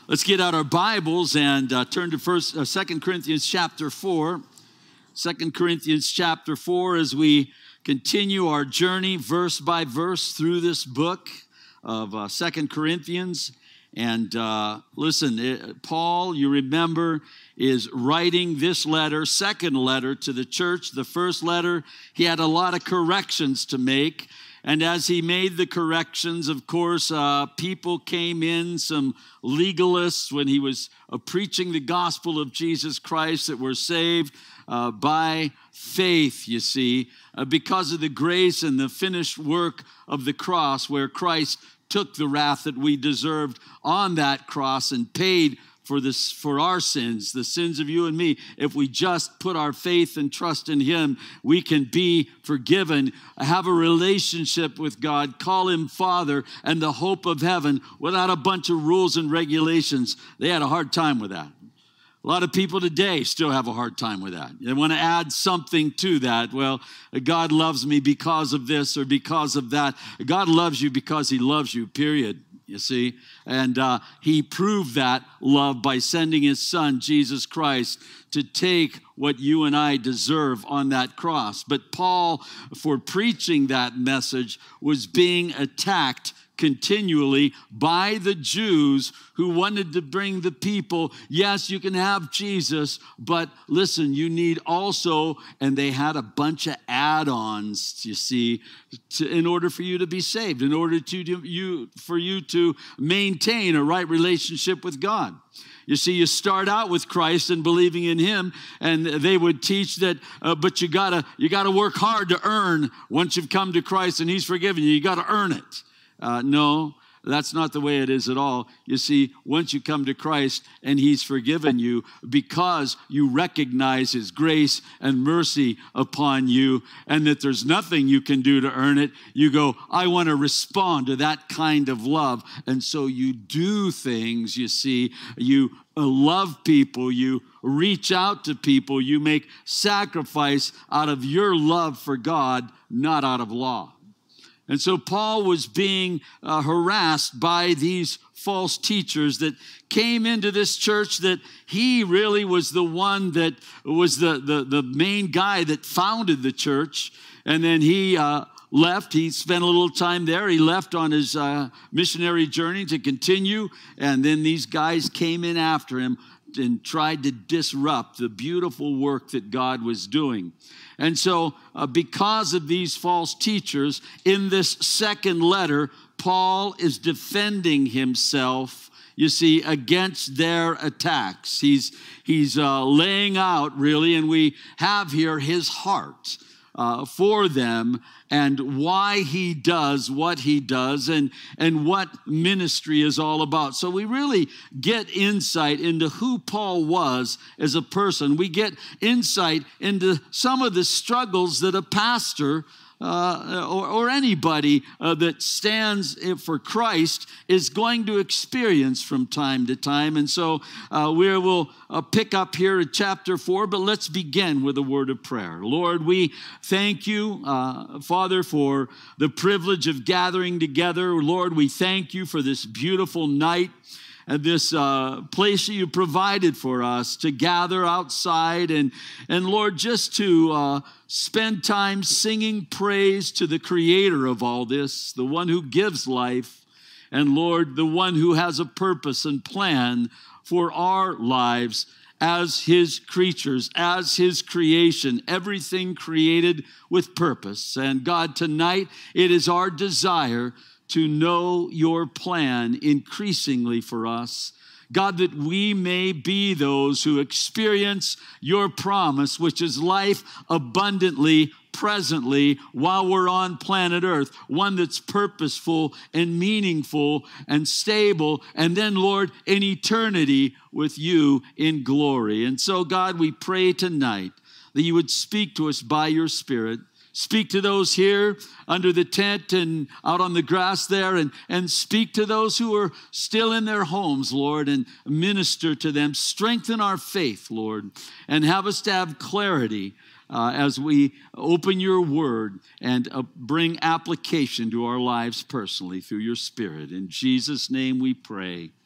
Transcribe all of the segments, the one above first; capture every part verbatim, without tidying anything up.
Let's get out our Bibles and uh, turn to First, uh, Second Corinthians chapter four. Second Corinthians chapter four, as we continue our journey verse by verse through this book of uh, Second Corinthians. And uh, listen, it, Paul, you remember, is writing this letter, second letter to the church. The first letter, he had a lot of corrections to make. And as he made the corrections, of course, uh, people came in, some legalists, when he was uh, preaching the gospel of Jesus Christ, that were saved uh, by faith, you see, uh, because of the grace and the finished work of the cross, where Christ took the wrath that we deserved on that cross and paid for this, for our sins, the sins of you and me. If we just put our faith and trust in him, we can be forgiven, have a relationship with God, call him Father, and the hope of heaven without a bunch of rules and regulations. They had a hard time with that. A lot of people today still have a hard time with that. They want to add something to that. Well, God loves me because of this or because of that. God loves you because he loves you, period. You see, and uh, he proved that love by sending his son, Jesus Christ, to take what you and I deserve on that cross. But Paul, for preaching that message, was being attacked continually by the Jews who wanted to bring the people, yes, you can have Jesus, but listen, you need also, and they had a bunch of add-ons, you see, to, in order for you to be saved, in order to you for you to maintain a right relationship with God. You see, you start out with Christ and believing in him, and they would teach that, uh, but you gotta you gotta work hard to earn once you've come to Christ and he's forgiven you. You gotta earn it. Uh, no, that's not the way it is at all. You see, once you come to Christ and he's forgiven you because you recognize his grace and mercy upon you and that there's nothing you can do to earn it, you go, I want to respond to that kind of love. And so you do things, you see, you love people, you reach out to people, you make sacrifice out of your love for God, not out of law. And so Paul was being uh, harassed by these false teachers that came into this church, that he really was the one that was the, the, the main guy that founded the church. And then he uh, left. He spent a little time there. He left on his uh, missionary journey to continue. And then these guys came in after him and tried to disrupt the beautiful work that God was doing. And so uh, because of these false teachers, in this second letter, Paul is defending himself, you see, against their attacks. He's, he's uh, laying out, really, and we have here his heart uh, for them and why he does what he does and, and what ministry is all about. So we really get insight into who Paul was as a person. We get insight into some of the struggles that a pastor Uh, or, or anybody uh, that stands for Christ is going to experience from time to time. And so uh, we will uh, pick up here at chapter four, but let's begin with a word of prayer. Lord, we thank you, uh, Father, for the privilege of gathering together. Lord, we thank you for this beautiful night and this uh, place that you provided for us to gather outside and, and Lord, just to uh, spend time singing praise to the creator of all this, the one who gives life, and Lord, the one who has a purpose and plan for our lives as his creatures, as his creation, everything created with purpose. And God, tonight, it is our desire to know your plan increasingly for us. God, that we may be those who experience your promise, which is life abundantly, presently, while we're on planet Earth, one that's purposeful and meaningful and stable, and then, Lord, in eternity with you in glory. And so, God, we pray tonight that you would speak to us by your Spirit. Speak to those here under the tent and out on the grass there, and, and speak to those who are still in their homes, Lord, and minister to them. Strengthen our faith, Lord, and have us to have clarity uh, as we open your word and uh, bring application to our lives personally through your Spirit. In Jesus' name we pray.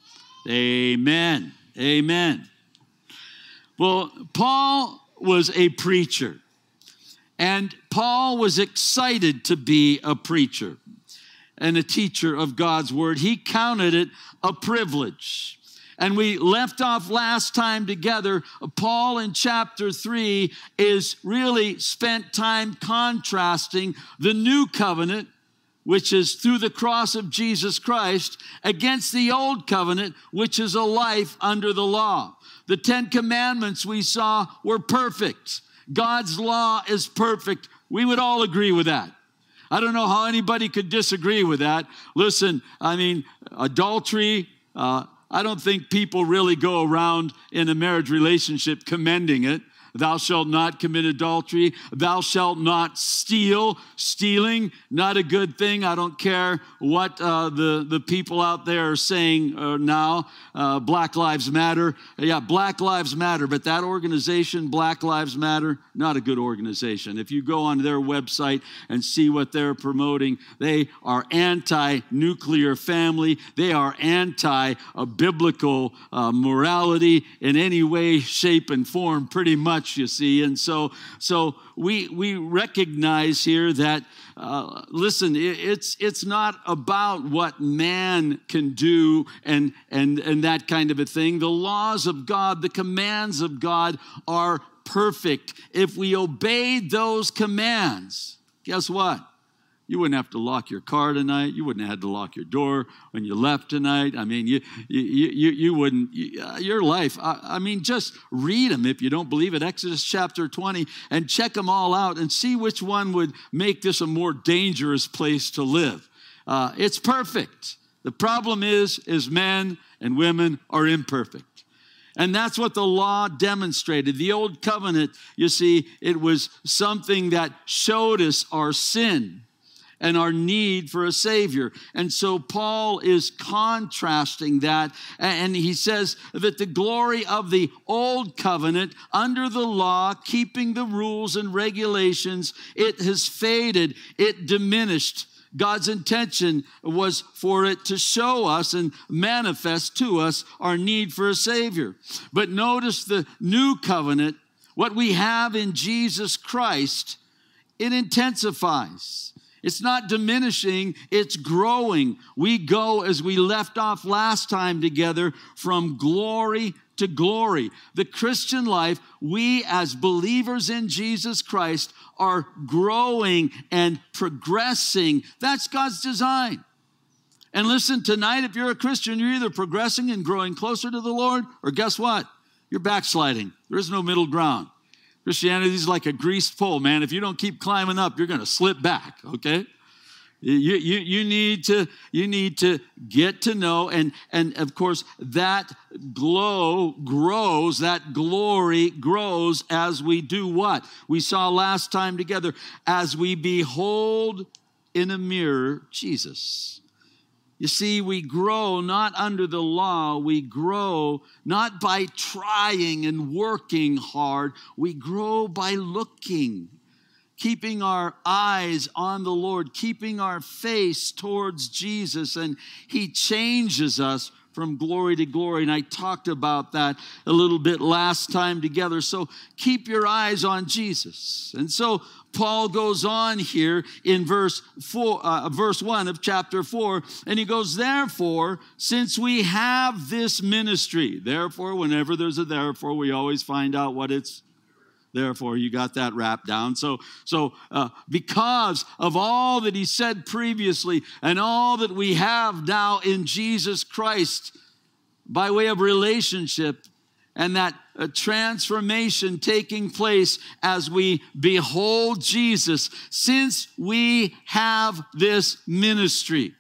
Amen. Amen. Well, Paul was a preacher, and Paul was excited to be a preacher and a teacher of God's word. He counted it a privilege. And we left off last time together. Paul in chapter three is really spent time contrasting the new covenant, which is through the cross of Jesus Christ, against the old covenant, which is a life under the law. The Ten Commandments we saw were perfect. God's law is perfect. We would all agree with that. I don't know how anybody could disagree with that. Listen, I mean, adultery, uh, I don't think people really go around in a marriage relationship commending it. Thou shalt not commit adultery. Thou shalt not steal. Stealing, not a good thing. I don't care what uh, the, the people out there are saying uh, now. Uh, Black Lives Matter. Yeah, Black Lives Matter. But that organization, Black Lives Matter, not a good organization. If you go on their website and see what they're promoting, they are anti-nuclear family. They are anti-biblical uh, morality in any way, shape, and form, pretty much. You see, and so so we we recognize here that uh, listen, it, it's it's not about what man can do and and and that kind of a thing. The laws of God, the commands of God are perfect. If we obeyed those commands, guess what? You wouldn't have to lock your car tonight. You wouldn't have had to lock your door when you left tonight. I mean, you you you, you wouldn't, you, uh, your life, I, I mean, just read them if you don't believe it. Exodus chapter twenty, and check them all out and see which one would make this a more dangerous place to live. Uh, it's perfect. The problem is, is men and women are imperfect. And that's what the law demonstrated. The old covenant, you see, it was something that showed us our sin and our need for a Savior. And so Paul is contrasting that, and he says that the glory of the old covenant under the law, keeping the rules and regulations, it has faded, it diminished. God's intention was for it to show us and manifest to us our need for a Savior. But notice the new covenant, what we have in Jesus Christ, it intensifies. It's not diminishing, it's growing. We go, as we left off last time together, from glory to glory. The Christian life, we as believers in Jesus Christ are growing and progressing. That's God's design. And listen, tonight, if you're a Christian, you're either progressing and growing closer to the Lord, or guess what? You're backsliding. There is no middle ground. Christianity is like a greased pole, man. If you don't keep climbing up, you're going to slip back, okay? You, you, you, need to, you need to get to know, and, and of course, that glow grows, that glory grows as we do what? We saw last time together, as we behold in a mirror Jesus. You see, we grow not under the law. We grow not by trying and working hard. We grow by looking, keeping our eyes on the Lord, keeping our face towards Jesus, and He changes us from glory to glory. And I talked about that a little bit last time together. So keep your eyes on Jesus. And so Paul goes on here in verse four, uh, verse one of chapter four, and he goes, therefore, since we have this ministry, therefore, whenever there's a therefore, we always find out what it's therefore. You got that wrapped down. So, so uh, because of all that he said previously and all that we have now in Jesus Christ by way of relationship, and that uh, transformation taking place as we behold Jesus, since we have this ministry.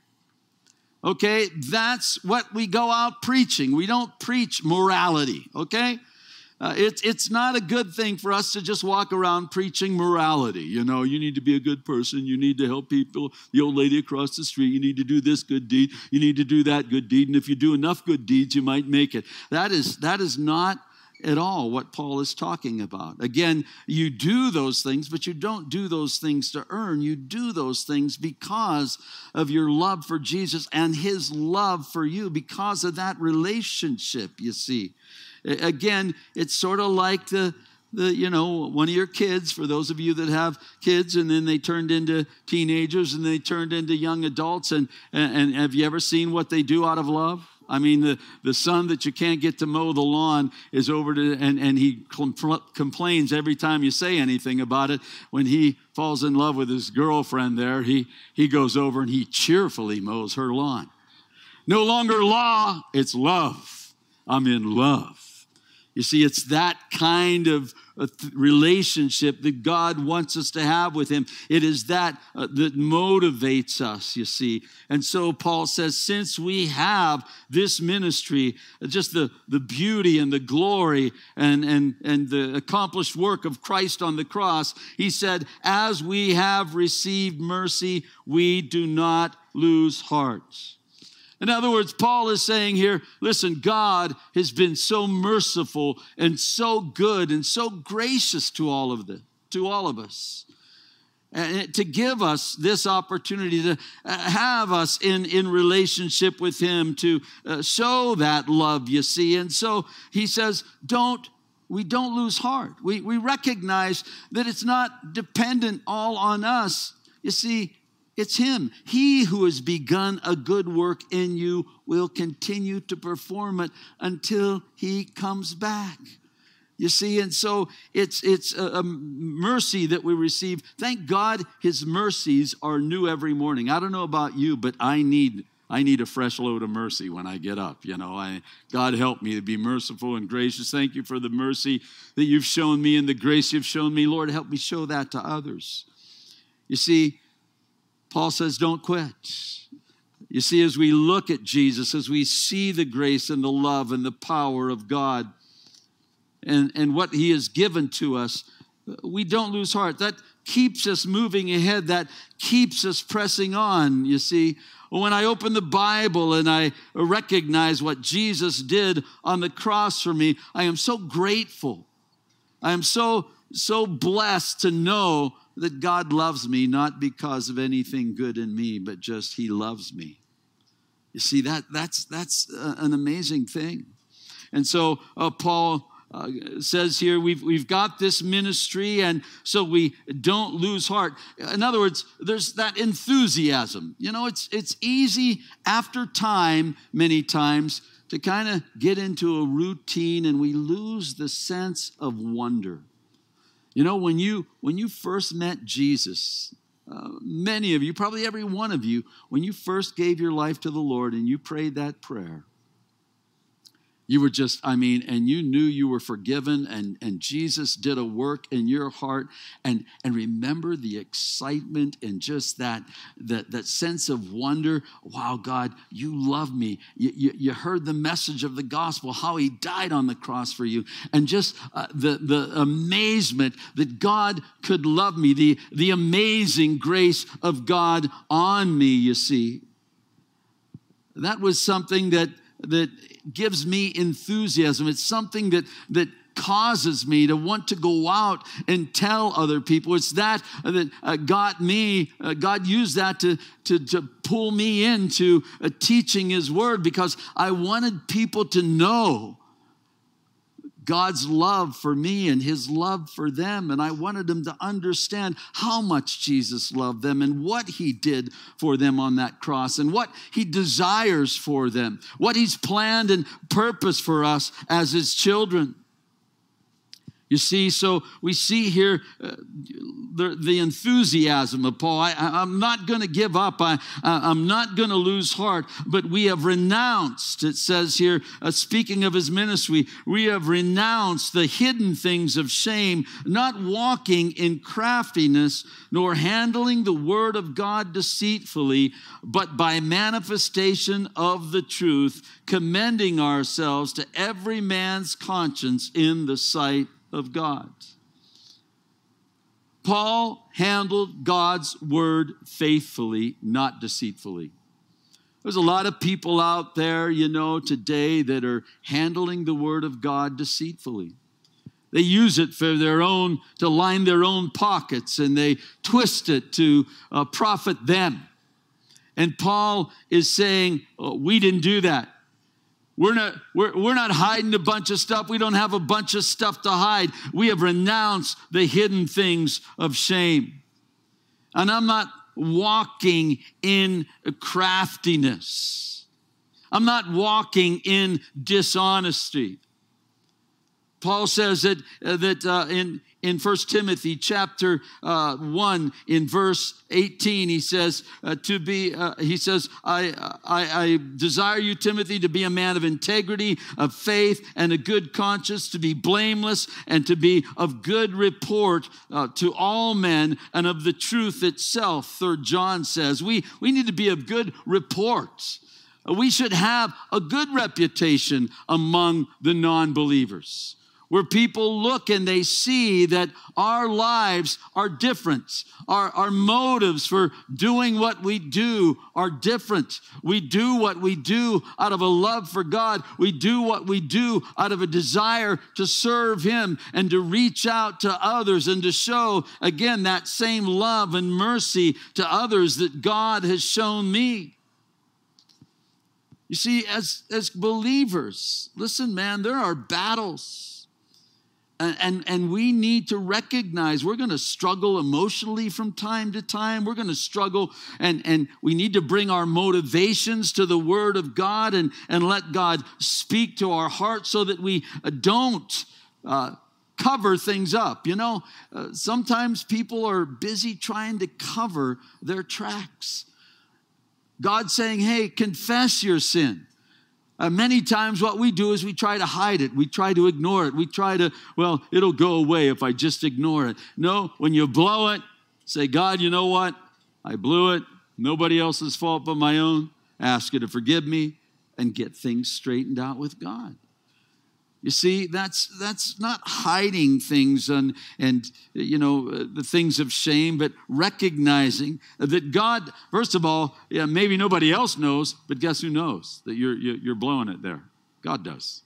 Okay, that's what we go out preaching. We don't preach morality, okay? Uh, it's it's not a good thing for us to just walk around preaching morality. You know, you need to be a good person. You need to help people. The old lady across the street, you need to do this good deed. You need to do that good deed. And if you do enough good deeds, you might make it. That is, that is not at all what Paul is talking about. Again, you do those things, but you don't do those things to earn. You do those things because of your love for Jesus and his love for you, because of that relationship, you see. Again, it's sort of like the, the, you know, one of your kids, for those of you that have kids, and then they turned into teenagers and they turned into young adults. And, and, and have you ever seen what they do out of love? I mean, the, the son that you can't get to mow the lawn is over to, and, and he compl- complains every time you say anything about it. When he falls in love with his girlfriend there, he, he goes over and he cheerfully mows her lawn. No longer law, it's love. I'm in love. You see, it's that kind of uh, th- relationship that God wants us to have with him. It is that uh, that motivates us, you see. And so Paul says, since we have this ministry, uh, just the, the beauty and the glory and, and, and the accomplished work of Christ on the cross, he said, as we have received mercy, we do not lose heart. In other words, Paul is saying here, listen, God has been so merciful and so good and so gracious to all of the, to all of us. And to give us this opportunity to have us in, in relationship with him, to uh, show that love, you see. And so he says, don't, we don't lose heart. We, we recognize that it's not dependent all on us. You see, it's him. He who has begun a good work in you will continue to perform it until he comes back. You see, and so it's it's a, a mercy that we receive. Thank God his mercies are new every morning. I don't know about you, but I need I need a fresh load of mercy when I get up. You know, I, God help me to be merciful and gracious. Thank you for the mercy that you've shown me and the grace you've shown me. Lord, help me show that to others. You see, Paul says, don't quit. You see, as we look at Jesus, as we see the grace and the love and the power of God and, and what he has given to us, we don't lose heart. That keeps us moving ahead. That keeps us pressing on, you see. When I open the Bible and I recognize what Jesus did on the cross for me, I am so grateful. I am so, so blessed to know that God loves me, not because of anything good in me, but just he loves me. You see, that that's that's an amazing thing. And so uh, Paul uh, says here, we've, we've got this ministry, and so we don't lose heart. In other words, there's that enthusiasm. You know, it's, it's easy after time, many times, to kind of get into a routine, and we lose the sense of wonder. You know, when you when you first met Jesus, uh, many of you, probably every one of you, when you first gave your life to the Lord and you prayed that prayer, you were just, I mean, and you knew you were forgiven, and, and Jesus did a work in your heart. And, and remember the excitement and just that, that, that sense of wonder. Wow, God, you love me. You, you, you heard the message of the gospel, how he died on the cross for you. And just uh, the, the amazement that God could love me, the, the amazing grace of God on me, you see. That was something that that gives me enthusiasm. It's something that, that causes me to want to go out and tell other people. It's that that uh, got me, uh, God used that to, to, to pull me into uh, teaching his word, because I wanted people to know God's love for me and his love for them. And I wanted them to understand how much Jesus loved them and what he did for them on that cross and what he desires for them, what he's planned and purposed for us as his children. You see, so we see here uh, the, the enthusiasm of Paul. I, I'm not going to give up. I, I'm not going to lose heart. But we have renounced, it says here, uh, speaking of his ministry, we have renounced the hidden things of shame, not walking in craftiness, nor handling the word of God deceitfully, but by manifestation of the truth, commending ourselves to every man's conscience in the sight of God. Paul handled God's word faithfully, not deceitfully. There's a lot of people out there, you know, today that are handling the word of God deceitfully. They use it for their own, to line their own pockets, and they twist it to uh, profit them. And Paul is saying, oh, we didn't do that. We're not, we're, we're not hiding a bunch of stuff. We don't have a bunch of stuff to hide. We have renounced the hidden things of shame. And I'm not walking in craftiness. I'm not walking in dishonesty. Paul says that, uh, that uh, in, in First Timothy chapter uh, one, in verse eighteen, he says, uh, to be, uh, he says, I, I, I desire you, Timothy, to be a man of integrity, of faith, and a good conscience, to be blameless, and to be of good report uh, to all men, and of the truth itself, Third John says. We, we need to be of good report. We should have a good reputation among the non-believers, where people look and they see that our lives are different. Our, our motives for doing what we do are different. We do what we do out of a love for God. We do what we do out of a desire to serve Him and to reach out to others and to show, again, that same love and mercy to others that God has shown me. You see, as, as believers, listen, man, there are battles. And, and, and we need to recognize we're going to struggle emotionally from time to time. We're going to struggle, and, and we need to bring our motivations to the Word of God and, and let God speak to our hearts so that we don't uh, cover things up. You know, uh, sometimes people are busy trying to cover their tracks. God's saying, hey, confess your sin. Uh, many times what we do is we try to hide it. We try to ignore it. We try to, well, it'll go away if I just ignore it. No, when you blow it, say, God, you know what? I blew it. Nobody else's fault but my own. Ask you to forgive me and get things straightened out with God. You see, that's that's not hiding things and, and you know, the things of shame, but recognizing that God, first of all, yeah, maybe nobody else knows, but guess who knows that you're, you're blowing it there? God does.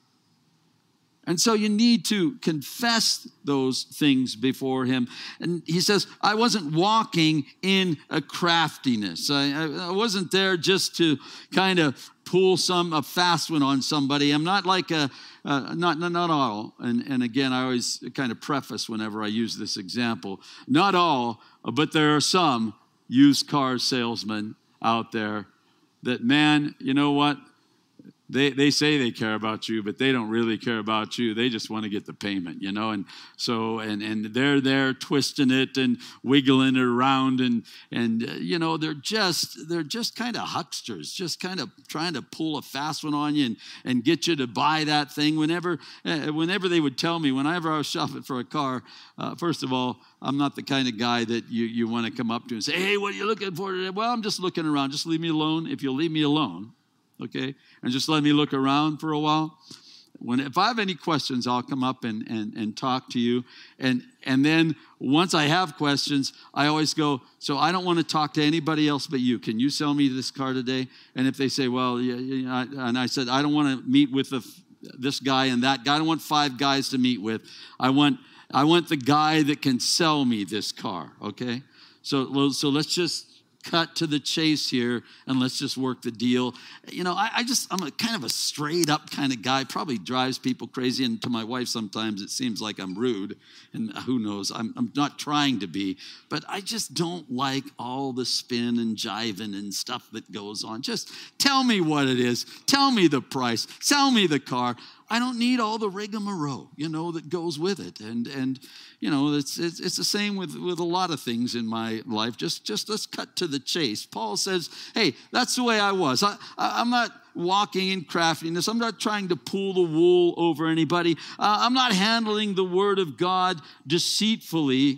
And so you need to confess those things before Him. And He says, I wasn't walking in a craftiness. I, I wasn't there just to kind of pull some a fast one on somebody. I'm not like a, uh, not, not, not all. And, and again, I always kind of preface whenever I use this example. Not all, but there are some used car salesmen out there that, man, you know what? They they say they care about you, but they don't really care about you. They just want to get the payment, you know. And so and and they're there twisting it and wiggling it around, and and uh, you know they're just they're just kind of hucksters, just kind of trying to pull a fast one on you and and get you to buy that thing. Whenever uh, whenever they would tell me, whenever I was shopping for a car, uh, first of all, I'm not the kind of guy that you you want to come up to and say, hey, what are you looking for today? Well, I'm just looking around. Just leave me alone. If you'll leave me alone. Okay, and just let me look around for a while. When if I have any questions, I'll come up and, and, and talk to you. And and then once I have questions, I always go, so I don't want to talk to anybody else but you. Can you sell me this car today? And if they say, well, yeah, yeah, and I said, I don't want to meet with the, this guy and that guy. I don't want five guys to meet with. I want I want the guy that can sell me this car. Okay, so so let's just cut to the chase here, and let's just work the deal. You know, I, I just, I'm a kind of a straight up kind of guy, probably drives people crazy, and to my wife sometimes it seems like I'm rude, and who knows, I'm, I'm not trying to be, but I just don't like all the spin and jiving and stuff that goes on. Just tell me what it is, tell me the price, sell me the car. I don't need all the rigmarole, you know, that goes with it. And, and you know, it's, it's it's the same with, with a lot of things in my life. Just, just let's cut to the chase. Paul says, hey, that's the way I was. I, I, I'm not walking in craftiness. I'm not trying to pull the wool over anybody. Uh, I'm not handling the word of God deceitfully,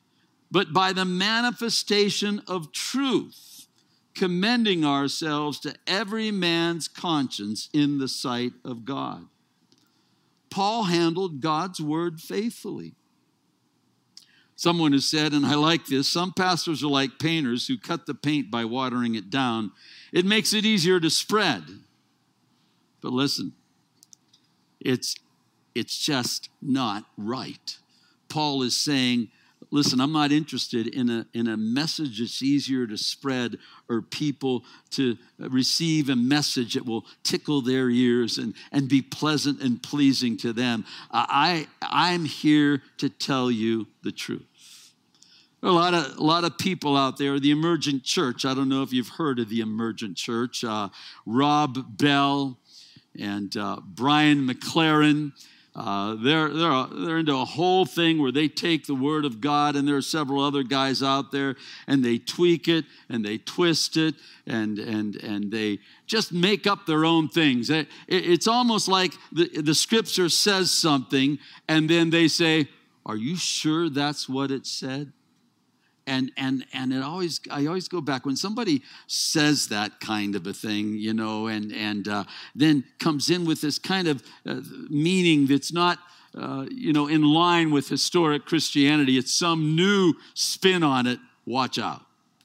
but by the manifestation of truth, commending ourselves to every man's conscience in the sight of God. Paul handled God's word faithfully. Someone has said, and I like this, some pastors are like painters who cut the paint by watering it down. It makes it easier to spread. But listen, it's, it's just not right. Paul is saying, listen, I'm not interested in a, in a message that's easier to spread or people to receive a message that will tickle their ears and, and be pleasant and pleasing to them. I, I'm here to tell you the truth. There are a lot of, a lot of people out there, the Emergent Church. I don't know if you've heard of the Emergent Church. Uh, Rob Bell and uh, Brian McLaren. Uh, they're, they're, they're into a whole thing where they take the Word of God, and there are several other guys out there, and they tweak it, and they twist it, and, and, and they just make up their own things. It, it's almost like the, the Scripture says something, and then they say, are you sure that's what it said? And and and it always, I always go back when somebody says that kind of a thing, you know, and and uh, then comes in with this kind of uh, meaning that's not, uh, you know, in line with historic Christianity. It's some new spin on it. Watch out.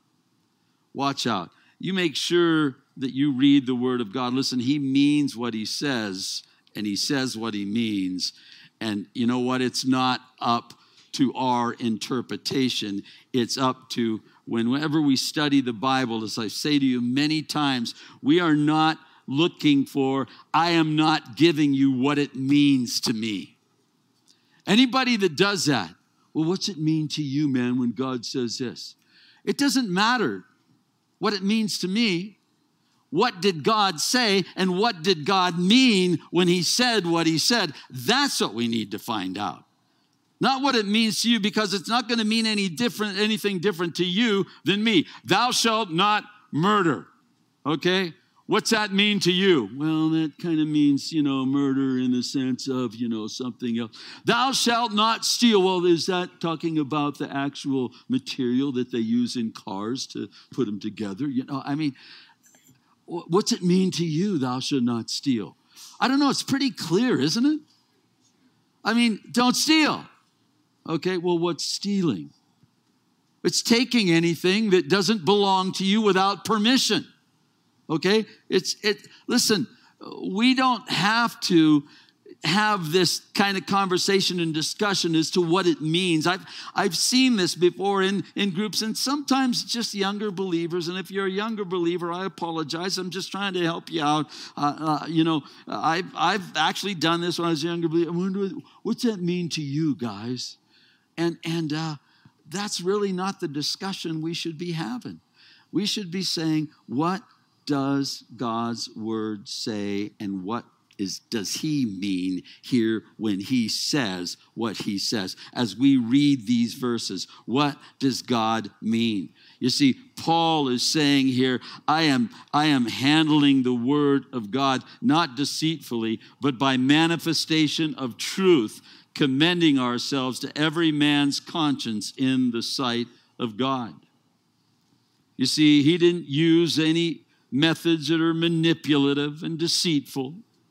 Watch out. You make sure that you read the Word of God. Listen, He means what He says, and He says what He means. And you know what? It's not up to our interpretation. It's up to whenever we study the Bible, as I say to you many times, we are not looking for, I am not giving you what it means to me. Anybody that does that, well, what's it mean to you, man, when God says this? It doesn't matter what it means to me. What did God say, and what did God mean when He said what He said? That's what we need to find out. Not what it means to you, because it's not going to mean any different, anything different to you than me. Thou shalt not murder. Okay? What's that mean to you? Well, that kind of means, you know, murder in the sense of, you know, something else. Thou shalt not steal. Well, is that talking about the actual material that they use in cars to put them together? You know, I mean, what's it mean to you, thou shalt not steal? I don't know. It's pretty clear, isn't it? I mean, don't steal. Okay, well, what's stealing? It's taking anything that doesn't belong to you without permission. Okay? It's it listen, we don't have to have this kind of conversation and discussion as to what it means. I've I've seen this before in, in groups, and sometimes just younger believers. And if you're a younger believer, I apologize. I'm just trying to help you out. Uh, uh, you know, I've I've actually done this when I was a younger believer. I wonder, what's that mean to you guys? And and uh, that's really not the discussion we should be having. We should be saying, what does God's word say, and what is does He mean here when He says what He says? As we read these verses, what does God mean? You see, Paul is saying here, I am, I am handling the word of God, not deceitfully, but by manifestation of truth, commending ourselves to every man's conscience in the sight of God. You see, he didn't use any methods that are manipulative and deceitful.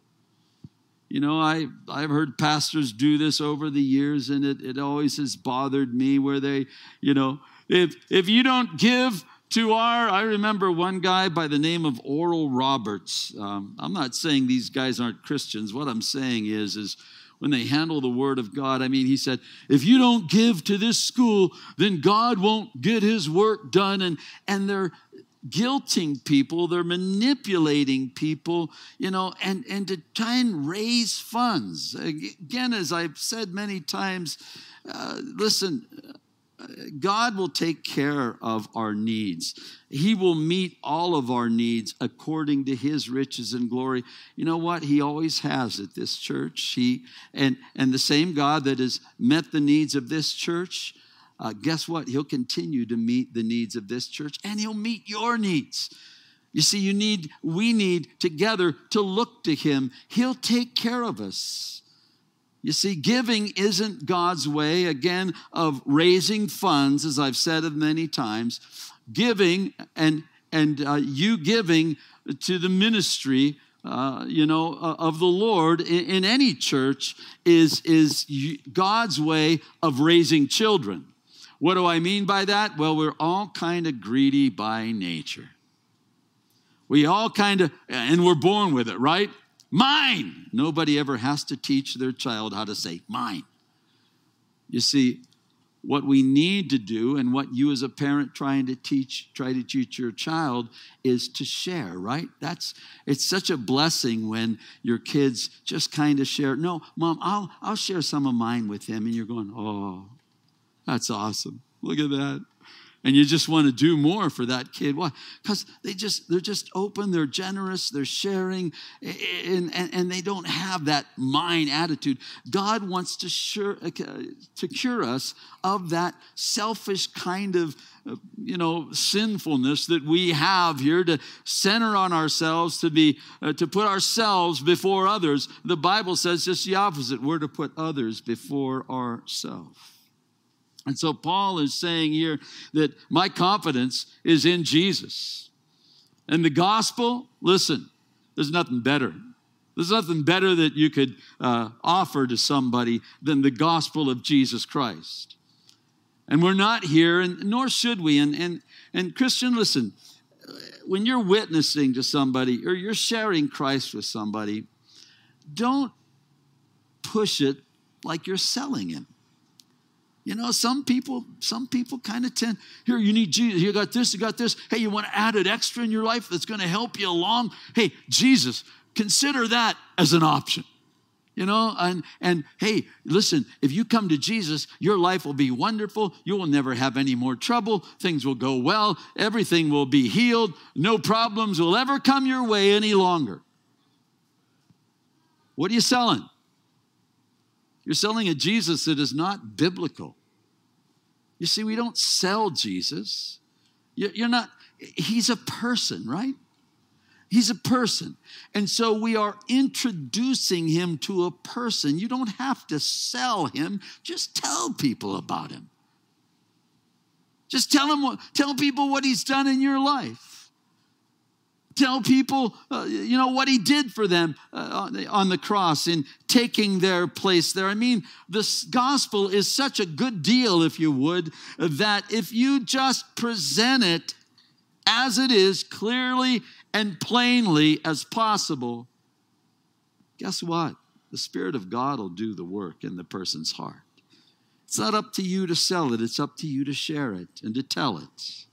You know, I, I've heard pastors do this over the years, and it, it always has bothered me where they, you know, if if you don't give to our, I remember one guy by the name of Oral Roberts. Um, I'm not saying these guys aren't Christians. What I'm saying is, is when they handle the word of God, I mean, he said, if you don't give to this school, then God won't get His work done. And, and they're guilting people, they're manipulating people, you know, and, and to try and raise funds. Again, as I've said many times, uh, listen, God will take care of our needs. He will meet all of our needs according to His riches and glory. You know what? He always has at this church. He and, and the same God that has met the needs of this church, uh, guess what? He'll continue to meet the needs of this church, and He'll meet your needs. You see, you need, we need together to look to Him. He'll take care of us. You see, giving isn't God's way, again, of raising funds, as I've said it many times. Giving and, and uh, you giving to the ministry, uh, you know, uh, of the Lord in, in any church is, is God's way of raising children. What do I mean by that? Well, we're all kind of greedy by nature. We all kind of, and we're born with it, right? Mine. Nobody ever has to teach their child how to say mine. You see, what we need to do, and what you as a parent trying to teach, try to teach your child, is to share, right? That's, it's such a blessing when your kids just kind of share. No, Mom, I'll, I'll share some of mine with him. And you're going, oh, that's awesome. Look at that. And you just want to do more for that kid. Why? Because they just, they're just open, they're generous, they're sharing, and, and, and they don't have that mine attitude. God wants to, sure, to cure us of that selfish kind of, you know, sinfulness that we have here, to center on ourselves, to be, uh, to put ourselves before others. The Bible says just the opposite. We're to put others before ourselves. And so Paul is saying here that my confidence is in Jesus. And the gospel, listen, there's nothing better. There's nothing better that you could uh, offer to somebody than the gospel of Jesus Christ. And we're not here, and nor should we. And, and, and Christian, listen, when you're witnessing to somebody or you're sharing Christ with somebody, don't push it like you're selling him. You know, some people, some people kind of tend, here, you need Jesus, you got this, you got this. Hey, you want to add an extra in your life that's going to help you along? Hey, Jesus, consider that as an option. You know, and, and hey, listen, if you come to Jesus, your life will be wonderful. You will never have any more trouble. Things will go well. Everything will be healed. No problems will ever come your way any longer. What are you selling? You're selling a Jesus that is not biblical. You see, we don't sell Jesus. You're not, he's a person, right? He's a person. And so we are introducing him to a person. You don't have to sell him. Just tell people about him. Just tell him what, tell people what he's done in your life. Tell people, uh, you know, what he did for them uh, on the cross in taking their place there. I mean, this gospel is such a good deal, if you would, that if you just present it as it is, clearly and plainly as possible, guess what? The Spirit of God will do the work in the person's heart. It's not up to you to sell it. It's up to you to share it and to tell it.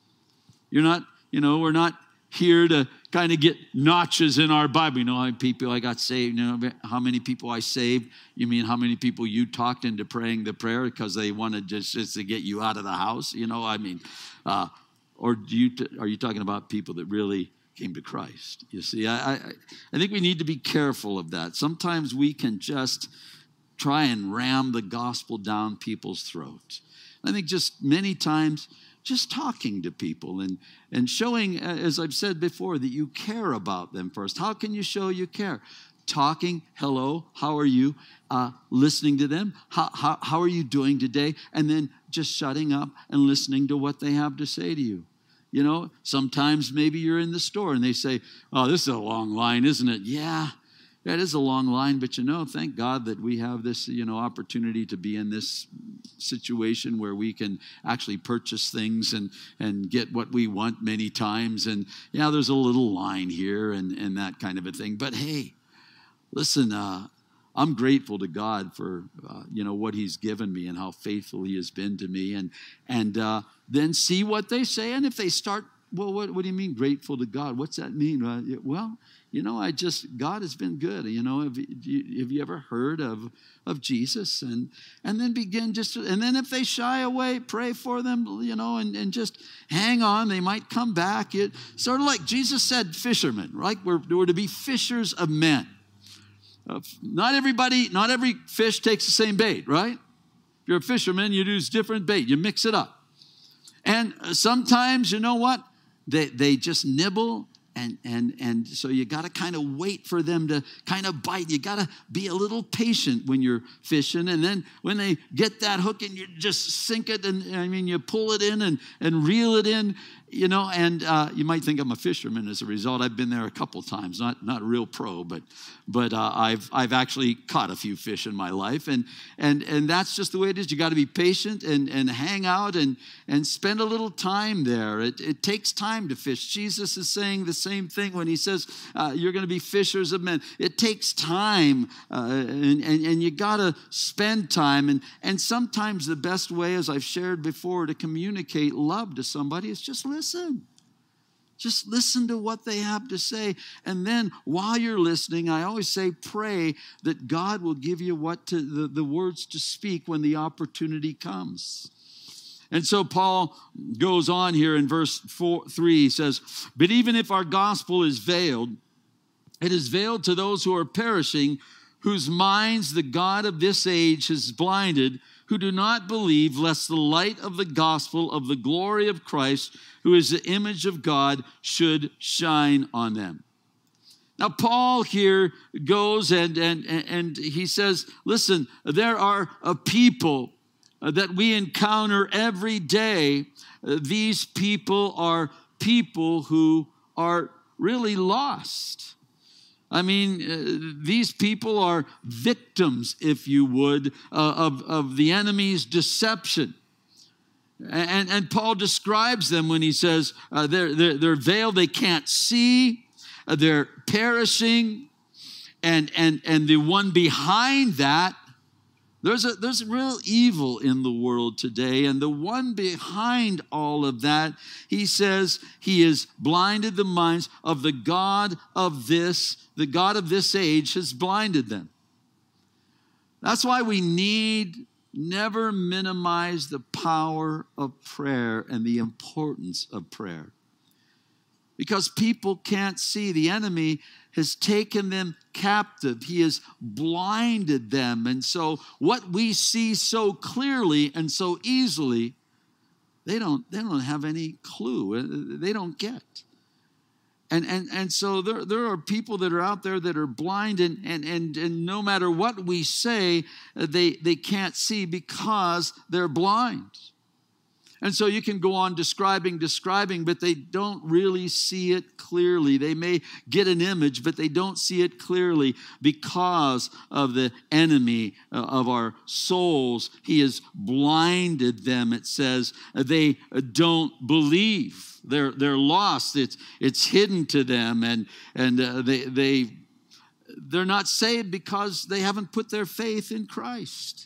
You're not, you know, we're not here to kind of get notches in our Bible. You know how many people I got saved? You know how many people I saved? You mean how many people you talked into praying the prayer because they wanted just, just to get you out of the house? You know, I mean, uh, or do you t- are you talking about people that really came to Christ? You see, I, I I think we need to be careful of that. Sometimes we can just try and ram the gospel down people's throats. I think just many times, just talking to people and, and showing, as I've said before, that you care about them first. How can you show you care? Talking, hello, how are you? Uh, listening to them, how, how, how are you doing today? And then just shutting up and listening to what they have to say to you. You know, sometimes maybe you're in the store and they say, oh, this is a long line, isn't it? Yeah. That is a long line, but you know, thank God that we have this, you know, opportunity to be in this situation where we can actually purchase things and, and get what we want many times. And yeah, there's a little line here and, and that kind of a thing. But hey, listen, uh, I'm grateful to God for, uh, you know, what he's given me and how faithful he has been to me. And, and uh, then see what they say. And if they start, well, what, what do you mean grateful to God? What's that mean? Uh, well, you know, I just, God has been good. You know, have you, have you ever heard of, of Jesus? And and then begin just, to, and then if they shy away, pray for them, you know, and, and just hang on. They might come back. It sort of like Jesus said, fishermen, right? We're, we're to be fishers of men. Uh, not everybody, not every fish takes the same bait, right? If you're a fisherman, you use different bait. You mix it up. And sometimes, you know what? They, they just nibble. And, and, and so you got to kind of wait for them to kind of bite. You got to be a little patient when you're fishing. And then when they get that hook and you just sink it, and I mean, you pull it in and, and reel it in. You know, and uh, you might think I'm a fisherman as a result. I've been there a couple times, not not a real pro, but but uh, I've I've actually caught a few fish in my life, and and and that's just the way it is. You got to be patient and and hang out and and spend a little time there. It it takes time to fish. Jesus is saying the same thing when he says uh, you're going to be fishers of men. It takes time, uh, and and and you got to spend time, and and sometimes the best way, as I've shared before, to communicate love to somebody is just listen. Listen. Just listen to what they have to say. And then while you're listening, I always say pray that God will give you what to, the, the words to speak when the opportunity comes. And so Paul goes on here in verse four, three. He says, but even if our gospel is veiled, it is veiled to those who are perishing, whose minds the God of this age has blinded, who do not believe, lest the light of the gospel of the glory of Christ, who is the image of God, should shine on them. Now, Paul here goes and, and, and he says, listen, there are a people that we encounter every day. These people are people who are really lost. I mean, uh, these people are victims, if you would, uh, of, of the enemy's deception. And, and Paul describes them when he says uh, they're, they're, they're veiled, they can't see, uh, they're perishing, and, and, and the one behind that, there's a, there's real evil in the world today, and the one behind all of that, he says he has blinded the minds of the God of this, the God of this age has blinded them. That's why we need never minimize the power of prayer and the importance of prayer. Because people can't see. The enemy has taken them captive. He has blinded them. And so what we see so clearly and so easily, they don't, they don't have any clue. They don't get. And, and, and so there, there are people that are out there that are blind, and, and, and, and no matter what we say, they, they can't see because they're blind. And so you can go on describing, describing, but they don't really see it clearly. They may get an image, but they don't see it clearly because of the enemy of our souls. He has blinded them, it says. They don't believe. They're, they're lost. It's, it's hidden to them, and, and uh, they, they, they're not saved because they haven't put their faith in Christ.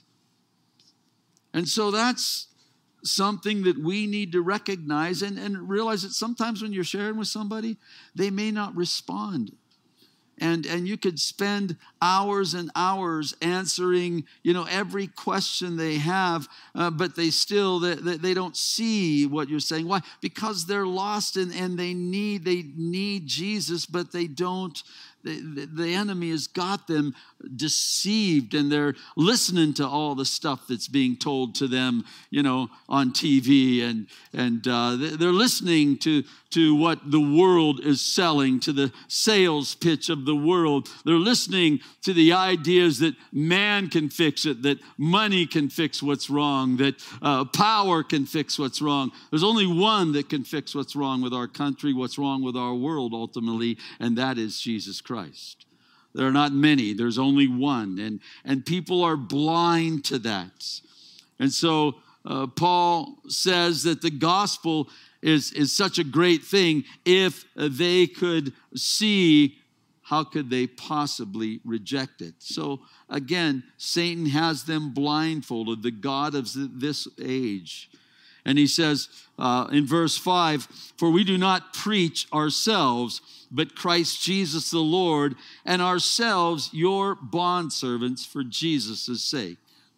And so that's something that we need to recognize and, and realize that sometimes when you're sharing with somebody, they may not respond. And, and you could spend hours and hours answering, you know, every question they have, uh, but they still, they, they don't see what you're saying. Why? Because they're lost and, and they need, they need Jesus, but they don't. The, the enemy has got them deceived, and they're listening to all the stuff that's being told to them, you know, on T V, and and uh, they're listening to to what the world is selling, to the sales pitch of the world. They're listening to the ideas that man can fix it, that money can fix what's wrong, that uh, power can fix what's wrong. There's only one that can fix what's wrong with our country, what's wrong with our world ultimately, and that is Jesus Christ. There are not many. There's only one, and, and people are blind to that. And so uh, Paul says that the gospel is, is such a great thing. If they could see, how could they possibly reject it? So again, Satan has them blindfolded, the God of this age. And he says uh, in verse five, for we do not preach ourselves, but Christ Jesus the Lord, and ourselves your bondservants for Jesus' sake.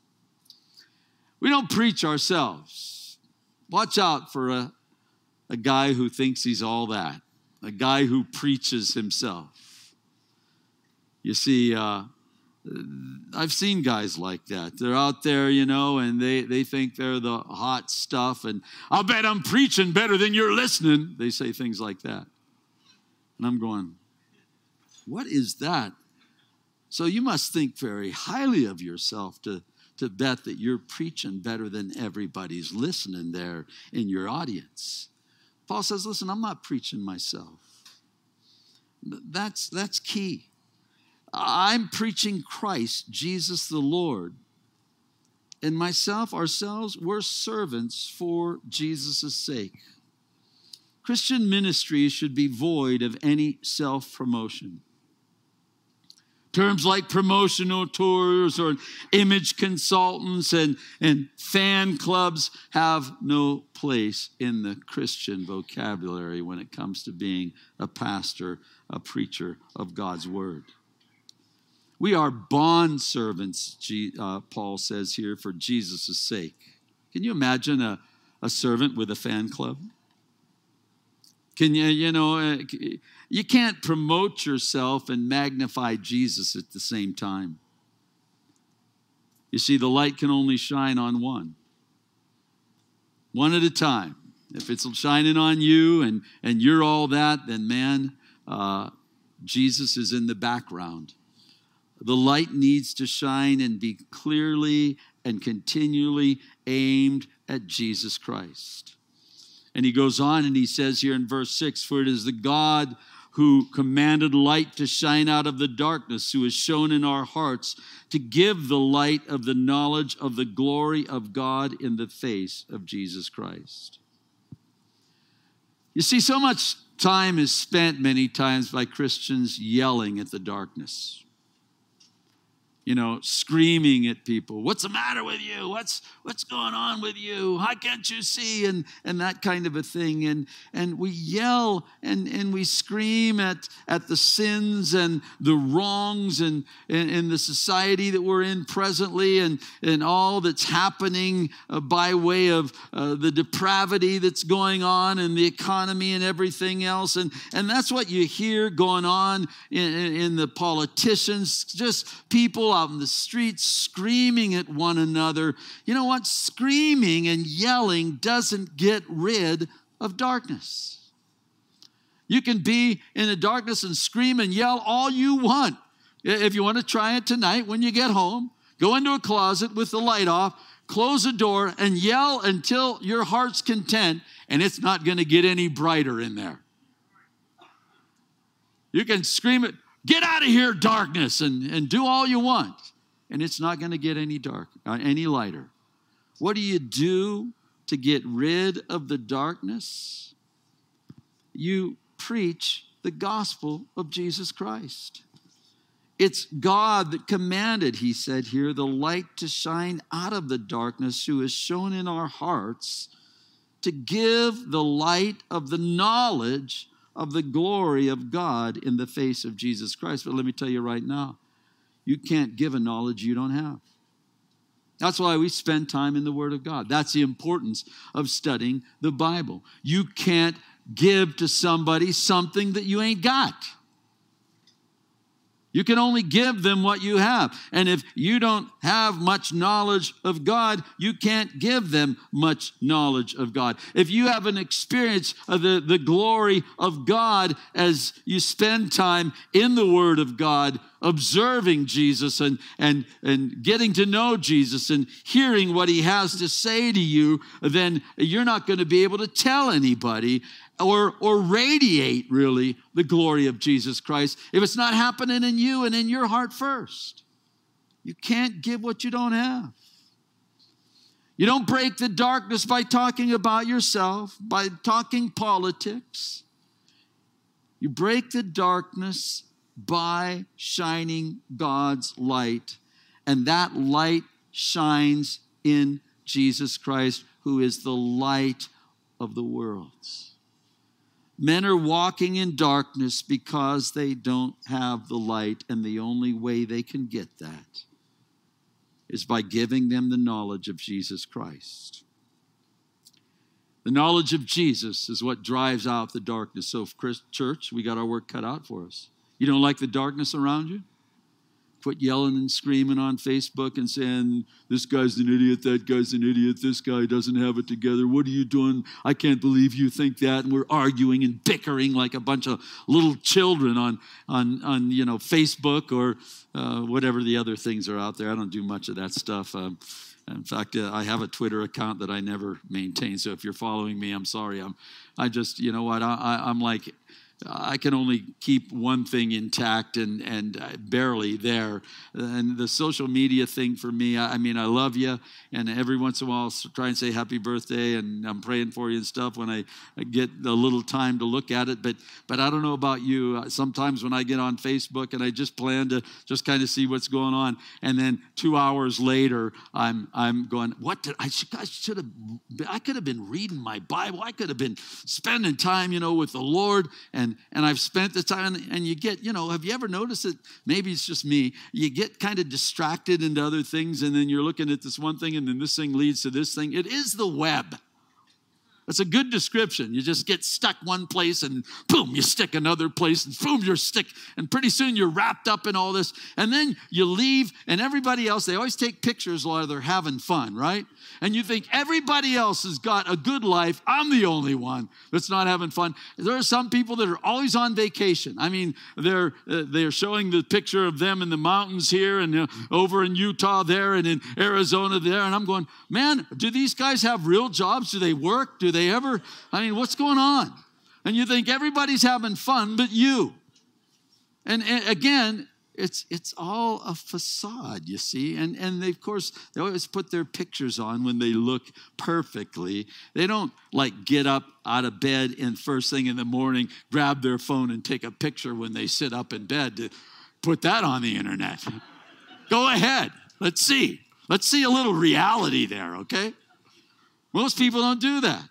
We don't preach ourselves. Watch out for a, a guy who thinks he's all that, a guy who preaches himself. You see, uh, I've seen guys like that. They're out there, you know, and they, they think they're the hot stuff, and I'll bet I'm preaching better than you're listening. They say things like that. And I'm going, what is that? So you must think very highly of yourself to, to bet that you're preaching better than everybody's listening there in your audience. Paul says, listen, I'm not preaching myself. That's, that's key. I'm preaching Christ, Jesus the Lord. And myself, ourselves, we're servants for Jesus' sake. Christian ministry should be void of any self-promotion. Terms like promotional tours or image consultants and, and fan clubs have no place in the Christian vocabulary when it comes to being a pastor, a preacher of God's word. We are bond servants, uh, Paul says here, for Jesus' sake. Can you imagine a, a servant with a fan club? Can you, you know, uh, you can't promote yourself and magnify Jesus at the same time. You see, the light can only shine on one. One at a time. If it's shining on you and, and you're all that, then man, uh, Jesus is in the background. The light needs to shine and be clearly and continually aimed at Jesus Christ. And he goes on and he says here in verse six, for it is the God who commanded light to shine out of the darkness, who has shown in our hearts to give the light of the knowledge of the glory of God in the face of Jesus Christ. You see, so much time is spent many times by Christians yelling at the darkness. You know, screaming at people. What's the matter with you? What's what's going on with you? How can't you see? And and that kind of a thing. And and we yell and, and we scream at, at the sins and the wrongs and in the society that we're in presently and, and all that's happening uh, by way of uh, the depravity that's going on and the economy and everything else. And, and that's what you hear going on in, in, in the politicians, just people out in the streets screaming at one another. You know what? Screaming and yelling doesn't get rid of darkness. You can be in the darkness and scream and yell all you want. If you want to try it tonight when you get home, go into a closet with the light off, close the door, and yell until your heart's content, and it's not going to get any brighter in there. You can scream it, get out of here, darkness, and, and do all you want. And it's not going to get any dark, uh, any lighter. What do you do to get rid of the darkness? You preach the gospel of Jesus Christ. It's God that commanded, he said here, the light to shine out of the darkness, who has shown in our hearts to give the light of the knowledge of the glory of God in the face of Jesus Christ. But let me tell you right now, you can't give a knowledge you don't have. That's why we spend time in the Word of God. That's the importance of studying the Bible. You can't give to somebody something that you ain't got. You can only give them what you have. And if you don't have much knowledge of God, you can't give them much knowledge of God. If you have an experience of the, the glory of God as you spend time in the Word of God, observing Jesus and, and, and getting to know Jesus and hearing what he has to say to you, then you're not going to be able to tell anybody or, or radiate, really, the glory of Jesus Christ if it's not happening in you and in your heart first. You can't give what you don't have. You don't break the darkness by talking about yourself, by talking politics. You break the darkness by shining God's light. And that light shines in Jesus Christ, who is the light of the world. Men are walking in darkness because they don't have the light, and the only way they can get that is by giving them the knowledge of Jesus Christ. The knowledge of Jesus is what drives out the darkness. So, church, we got our work cut out for us. You don't like the darkness around you? Quit yelling and screaming on Facebook and saying, this guy's an idiot, that guy's an idiot, this guy doesn't have it together. What are you doing? I can't believe you think that. And we're arguing and bickering like a bunch of little children on, on, on you know, Facebook or uh, whatever the other things are out there. I don't do much of that stuff. Um, In fact, uh, I have a Twitter account that I never maintain. So if you're following me, I'm sorry. I'm, I just, you know what? I, I, I'm like, I can only keep one thing intact and and barely there. And the social media thing for me, I, I mean, I love you, and every once in a while I'll try and say happy birthday, and I'm praying for you and stuff when I, I get a little time to look at it. But but I don't know about you. Sometimes when I get on Facebook and I just plan to just kind of see what's going on, and then two hours later I'm I'm going, what did I should I should have I could have been reading my Bible. I could have been spending time, you know, with the Lord. And And, and I've spent the time, and, and you get, you know, have you ever noticed that, maybe it's just me, you get kind of distracted into other things, and then you're looking at this one thing, and then this thing leads to this thing. It is the web. That's a good description. You just get stuck one place, and boom, you stick another place, and boom, you're stick, and pretty soon you're wrapped up in all this. And then you leave, and everybody else, they always take pictures while they're having fun, right? And you think everybody else has got a good life. I'm the only one that's not having fun. There are some people that are always on vacation. I mean, they're uh, they're showing the picture of them in the mountains here, and uh, over in Utah there, and in Arizona there. And I'm going, man, do these guys have real jobs? Do they work? Do they ever? I mean, what's going on? And you think everybody's having fun but you. And, and again, It's it's all a facade, you see. And, and they, of course, they always put their pictures on when they look perfectly. They don't, like, get up out of bed and first thing in the morning, grab their phone and take a picture when they sit up in bed to put that on the internet. Go ahead. Let's see. Let's see a little reality there, okay? Most people don't do that.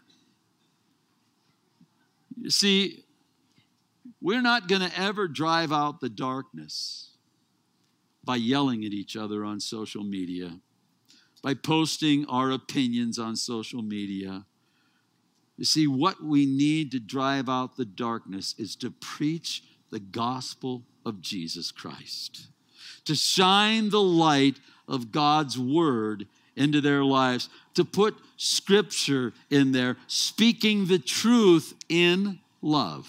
You see, we're not going to ever drive out the darkness by yelling at each other on social media, by posting our opinions on social media. You see, what we need to drive out the darkness is to preach the gospel of Jesus Christ, to shine the light of God's word into their lives, to put scripture in there, speaking the truth in love.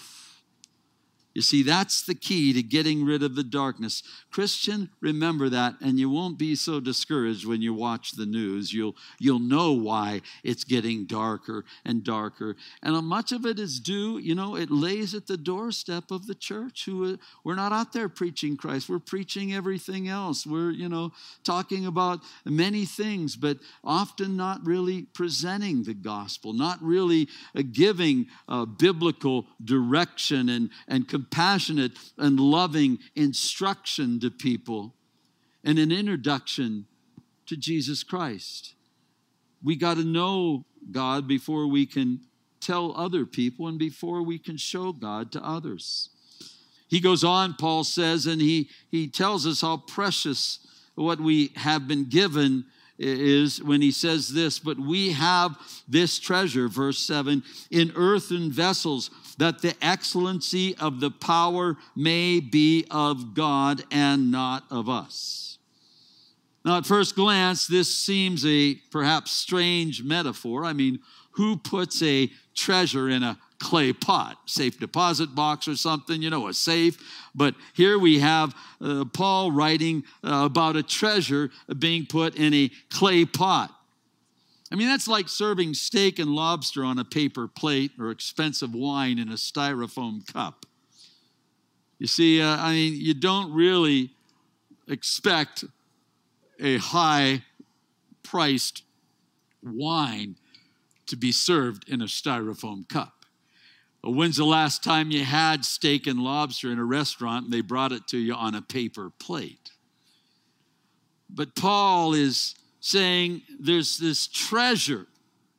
You see, that's the key to getting rid of the darkness. Christian, remember that, and you won't be so discouraged when you watch the news. You'll, you'll know why it's getting darker and darker. And much of it is due, you know, it lays at the doorstep of the church. Who we're not out there preaching Christ. We're preaching everything else. We're, you know, talking about many things, but often not really presenting the gospel, not really uh, giving uh, biblical direction and, and compassionate and loving instruction to people, and an introduction to Jesus Christ. We got to know God before we can tell other people and before we can show God to others. He goes on, Paul says, and he, he tells us how precious what we have been given is when he says this, but we have this treasure, verse seven, in earthen vessels, that the excellency of the power may be of God and not of us. Now, at first glance, this seems a perhaps strange metaphor. I mean, who puts a treasure in a clay pot, safe deposit box or something, you know, a safe? But here we have uh, Paul writing uh, about a treasure being put in a clay pot. I mean, that's like serving steak and lobster on a paper plate or expensive wine in a styrofoam cup. You see, uh, I mean, you don't really expect a high-priced wine to be served in a styrofoam cup. When's the last time you had steak and lobster in a restaurant and they brought it to you on a paper plate? But Paul is saying there's this treasure,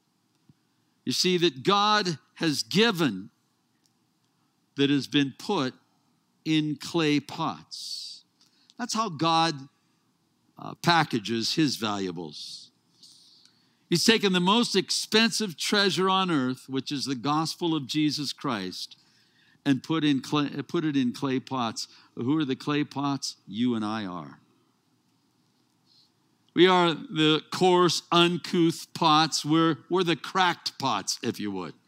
you see, that God has given that has been put in clay pots. That's how God uh, packages his valuables. He's taken the most expensive treasure on earth, which is the gospel of Jesus Christ, and put, in clay, put it in clay pots. Who are the clay pots? You and I are. We are the coarse, uncouth pots. We're, we're the cracked pots, if you would.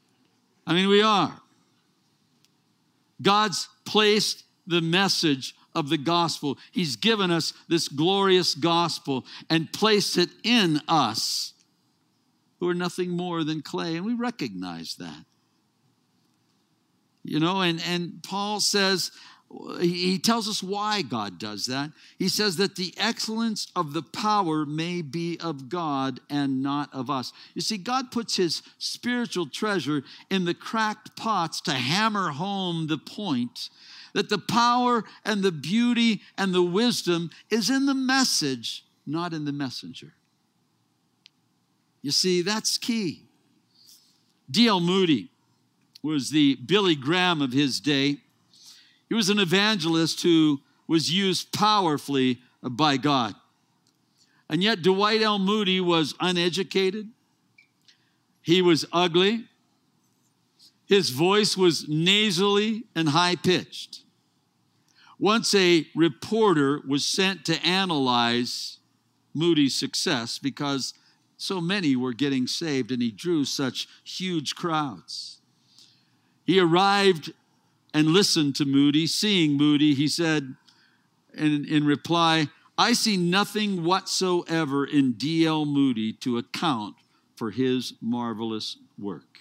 I mean, we are. God's placed the message of the gospel. He's given us this glorious gospel and placed it in us, who are nothing more than clay, and we recognize that. You know, and, and Paul says, he tells us why God does that. He says that the excellence of the power may be of God and not of us. You see, God puts his spiritual treasure in the cracked pots to hammer home the point that the power and the beauty and the wisdom is in the message, not in the messenger. You see, that's key. D L Moody was the Billy Graham of his day. He was an evangelist who was used powerfully by God. And yet Dwight L. Moody was uneducated. He was ugly. His voice was nasally and high-pitched. Once a reporter was sent to analyze Moody's success because so many were getting saved and he drew such huge crowds. He arrived and listened to Moody. Seeing Moody, he said in, in reply, "I see nothing whatsoever in D L Moody to account for his marvelous work."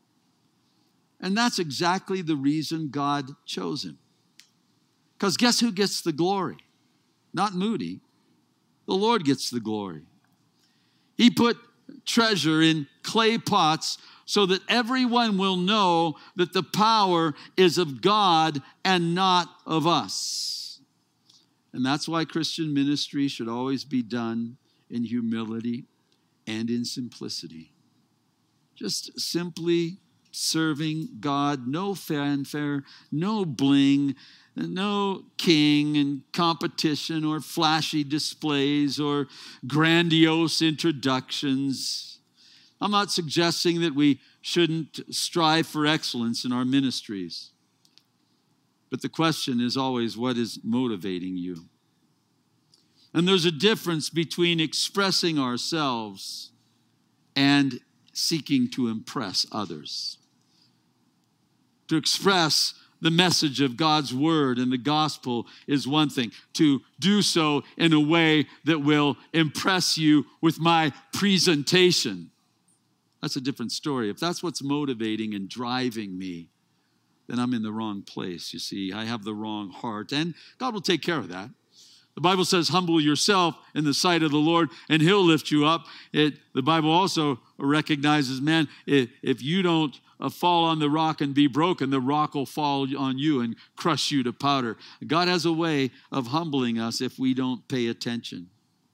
And that's exactly the reason God chose him. Because guess who gets the glory? Not Moody. The Lord gets the glory. He put treasure in clay pots so that everyone will know that the power is of God and not of us. And that's why Christian ministry should always be done in humility and in simplicity. Just simply serving God, no fanfare, no bling, no king and competition or flashy displays or grandiose introductions. I'm not suggesting that we shouldn't strive for excellence in our ministries. But the question is always, what is motivating you? And there's a difference between expressing ourselves and seeking to impress others. To express the message of God's word and the gospel is one thing. To do so in a way that will impress you with my presentation, that's a different story. If that's what's motivating and driving me, then I'm in the wrong place, you see. I have the wrong heart, and God will take care of that. The Bible says, humble yourself in the sight of the Lord, and he'll lift you up. It, the Bible also recognizes, man, if, if you don't uh, fall on the rock and be broken, the rock will fall on you and crush you to powder. God has a way of humbling us if we don't pay attention.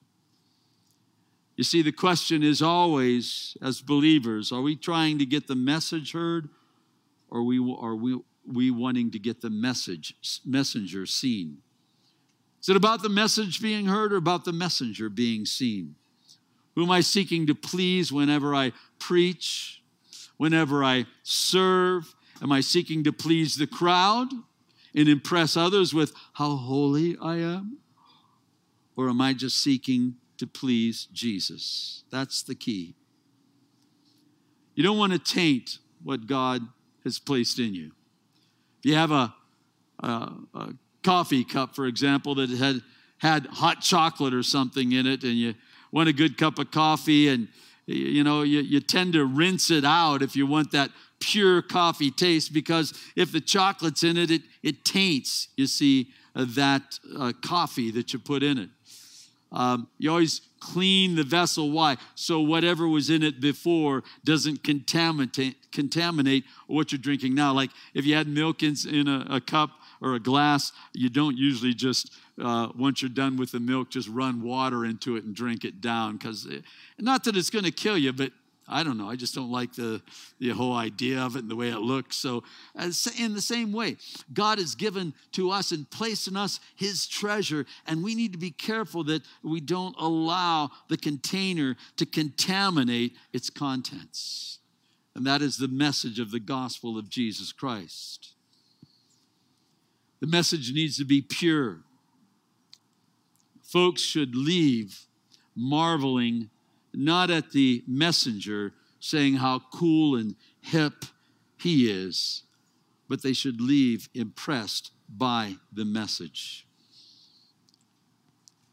You see, the question is always, as believers, are we trying to get the message heard, or are we, are we, we wanting to get the message messenger seen? Is it about the message being heard or about the messenger being seen? Who am I seeking to please whenever I preach, whenever I serve? Am I seeking to please the crowd and impress others with how holy I am? Or am I just seeking to please Jesus? That's the key. You don't want to taint what God has placed in you. If you have a, a, a coffee cup, for example, that had had hot chocolate or something in it, and you want a good cup of coffee, and you know you, you tend to rinse it out if you want that pure coffee taste, because if the chocolate's in it, it, it taints, you see, uh, that uh, coffee that you put in it. Um, you always clean the vessel. Why? So whatever was in it before doesn't contaminate contaminate what you're drinking now. Like if you had milk in, in a, a cup or a glass, you don't usually just, uh, once you're done with the milk, just run water into it and drink it down. Because not that it's going to kill you, but I don't know. I just don't like the, the whole idea of it and the way it looks. So in the same way, God has given to us and placed in us his treasure, and we need to be careful that we don't allow the container to contaminate its contents. And that is the message of the gospel of Jesus Christ. The message needs to be pure. Folks should leave marveling not at the messenger saying how cool and hip he is, but they should leave impressed by the message.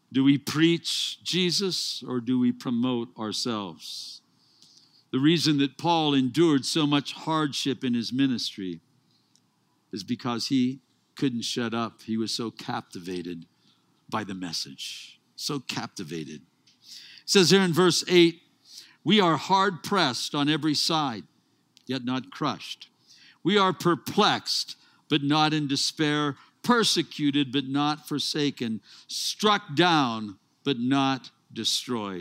Do we preach Jesus or do we promote ourselves? The reason that Paul endured so much hardship in his ministry is because he couldn't shut up. He was so captivated by the message. So captivated. It says here in verse eight, we are hard pressed on every side, yet not crushed. We are perplexed, but not in despair, persecuted, but not forsaken, struck down, but not destroyed.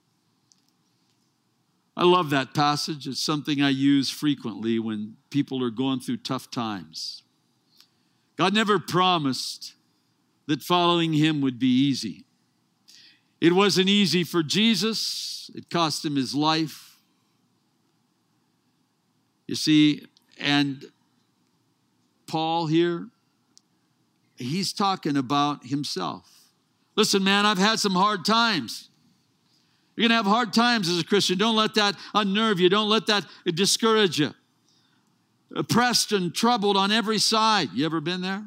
I love that passage. It's something I use frequently when people are going through tough times. God never promised that following him would be easy. It wasn't easy for Jesus. It cost him his life. You see, and Paul here, he's talking about himself. Listen, man, I've had some hard times. You're going to have hard times as a Christian. Don't let that unnerve you. Don't let that discourage you. Oppressed and troubled on every side. You ever been there?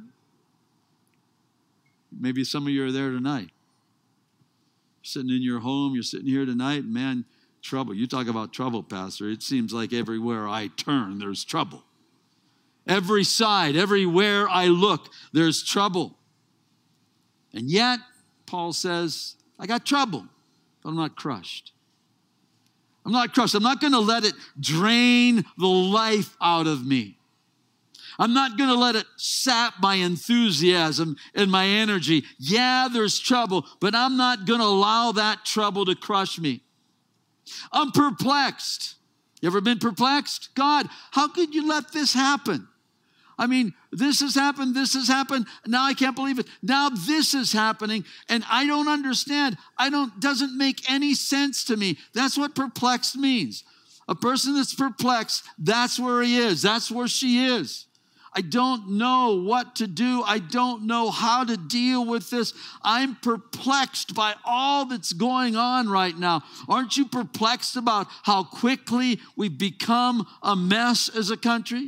Maybe some of you are there tonight. You're sitting in your home. You're sitting here tonight. Man, trouble. You talk about trouble, Pastor. It seems like everywhere I turn, there's trouble. Every side, everywhere I look, there's trouble. And yet, Paul says, I got trouble, but I'm not crushed. I'm not crushed. I'm not going to let it drain the life out of me. I'm not going to let it sap my enthusiasm and my energy. Yeah, there's trouble, but I'm not going to allow that trouble to crush me. I'm perplexed. You ever been perplexed? God, how could you let this happen? I mean, this has happened, this has happened. Now I can't believe it. Now this is happening, and I don't understand. I don't, doesn't make any sense to me. That's what perplexed means. A person that's perplexed, that's where he is. That's where she is. I don't know what to do. I don't know how to deal with this. I'm perplexed by all that's going on right now. Aren't you perplexed about how quickly we've become a mess as a country?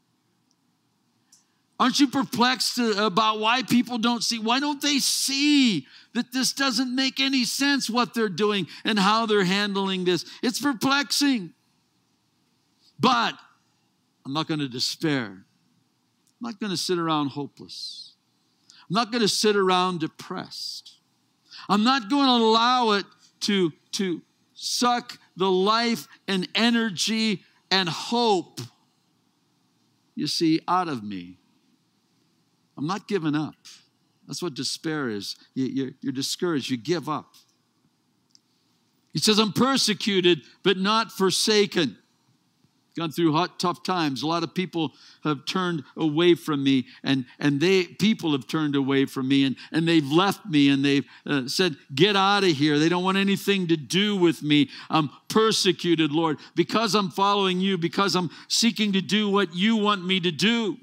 Aren't you perplexed about why people don't see? Why don't they see that this doesn't make any sense, what they're doing and how they're handling this? It's perplexing. But I'm not going to despair. I'm not going to sit around hopeless. I'm not going to sit around depressed. I'm not going to allow it to, to suck the life and energy and hope, you see, out of me. I'm not giving up. That's what despair is. You, you're, you're discouraged. You give up. He says, I'm persecuted, but not forsaken. Gone through hot, tough times. A lot of people have turned away from me, and, and they people have turned away from me, and, and they've left me, and they've uh, said, get out of here. They don't want anything to do with me. I'm persecuted, Lord, because I'm following you, because I'm seeking to do what you want me to do.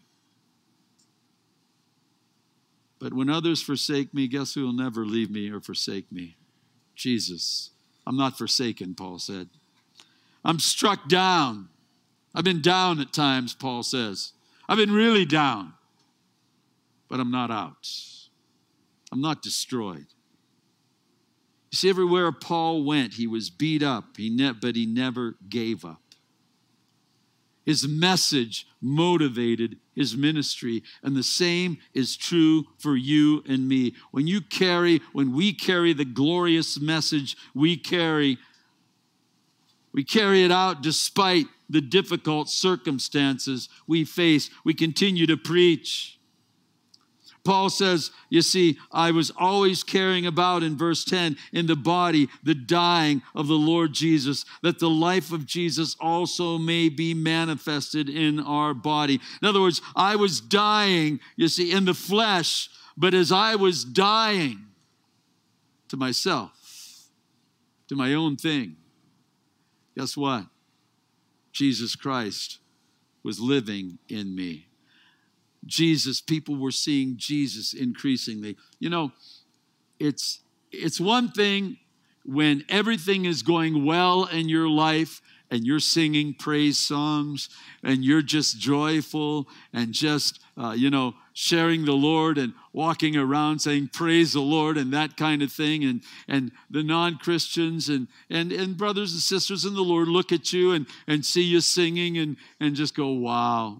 But when others forsake me, guess who will never leave me or forsake me? Jesus. I'm not forsaken, Paul said. I'm struck down. I've been down at times, Paul says. I've been really down. But I'm not out. I'm not destroyed. You see, everywhere Paul went, he was beat up, he ne- but he never gave up. His message motivated his ministry, and the same is true for you and me. When you carry, when we carry the glorious message we carry, we carry it out despite the difficult circumstances we face. We continue to preach. Paul says, you see, I was always carrying about, in verse ten, in the body, the dying of the Lord Jesus, that the life of Jesus also may be manifested in our body. In other words, I was dying, you see, in the flesh, but as I was dying to myself, to my own thing, guess what? Jesus Christ was living in me. Jesus, people were seeing Jesus increasingly. You know, it's it's one thing when everything is going well in your life and you're singing praise songs and you're just joyful and just, uh, you know, sharing the Lord and walking around saying, praise the Lord, and that kind of thing. And, and the non-Christians and, and, and brothers and sisters in the Lord look at you and, and see you singing and, and just go, wow.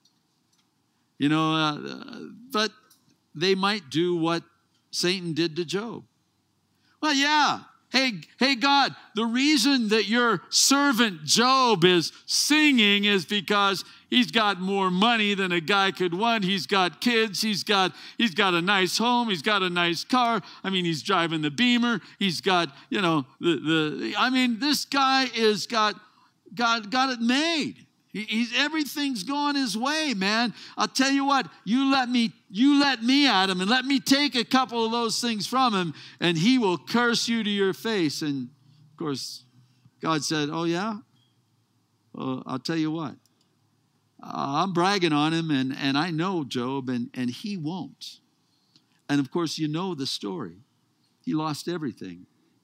You know, uh, but they might do what Satan did to Job. Well, yeah. Hey, hey, God, the reason that your servant Job is singing is because he's got more money than a guy could want. He's got kids. He's got, he's got a nice home. He's got a nice car. I mean, he's driving the Beamer. He's got, you know, the, the I mean, this guy is got, got, got it made. He, he's, everything's going his way, man. I'll tell you what, you let me, you let me at him and let me take a couple of those things from him and he will curse you to your face. And of course, God said, oh yeah? Well, I'll tell you what, uh, I'm bragging on him and, and I know Job and, and he won't. And of course, you know the story. He lost everything.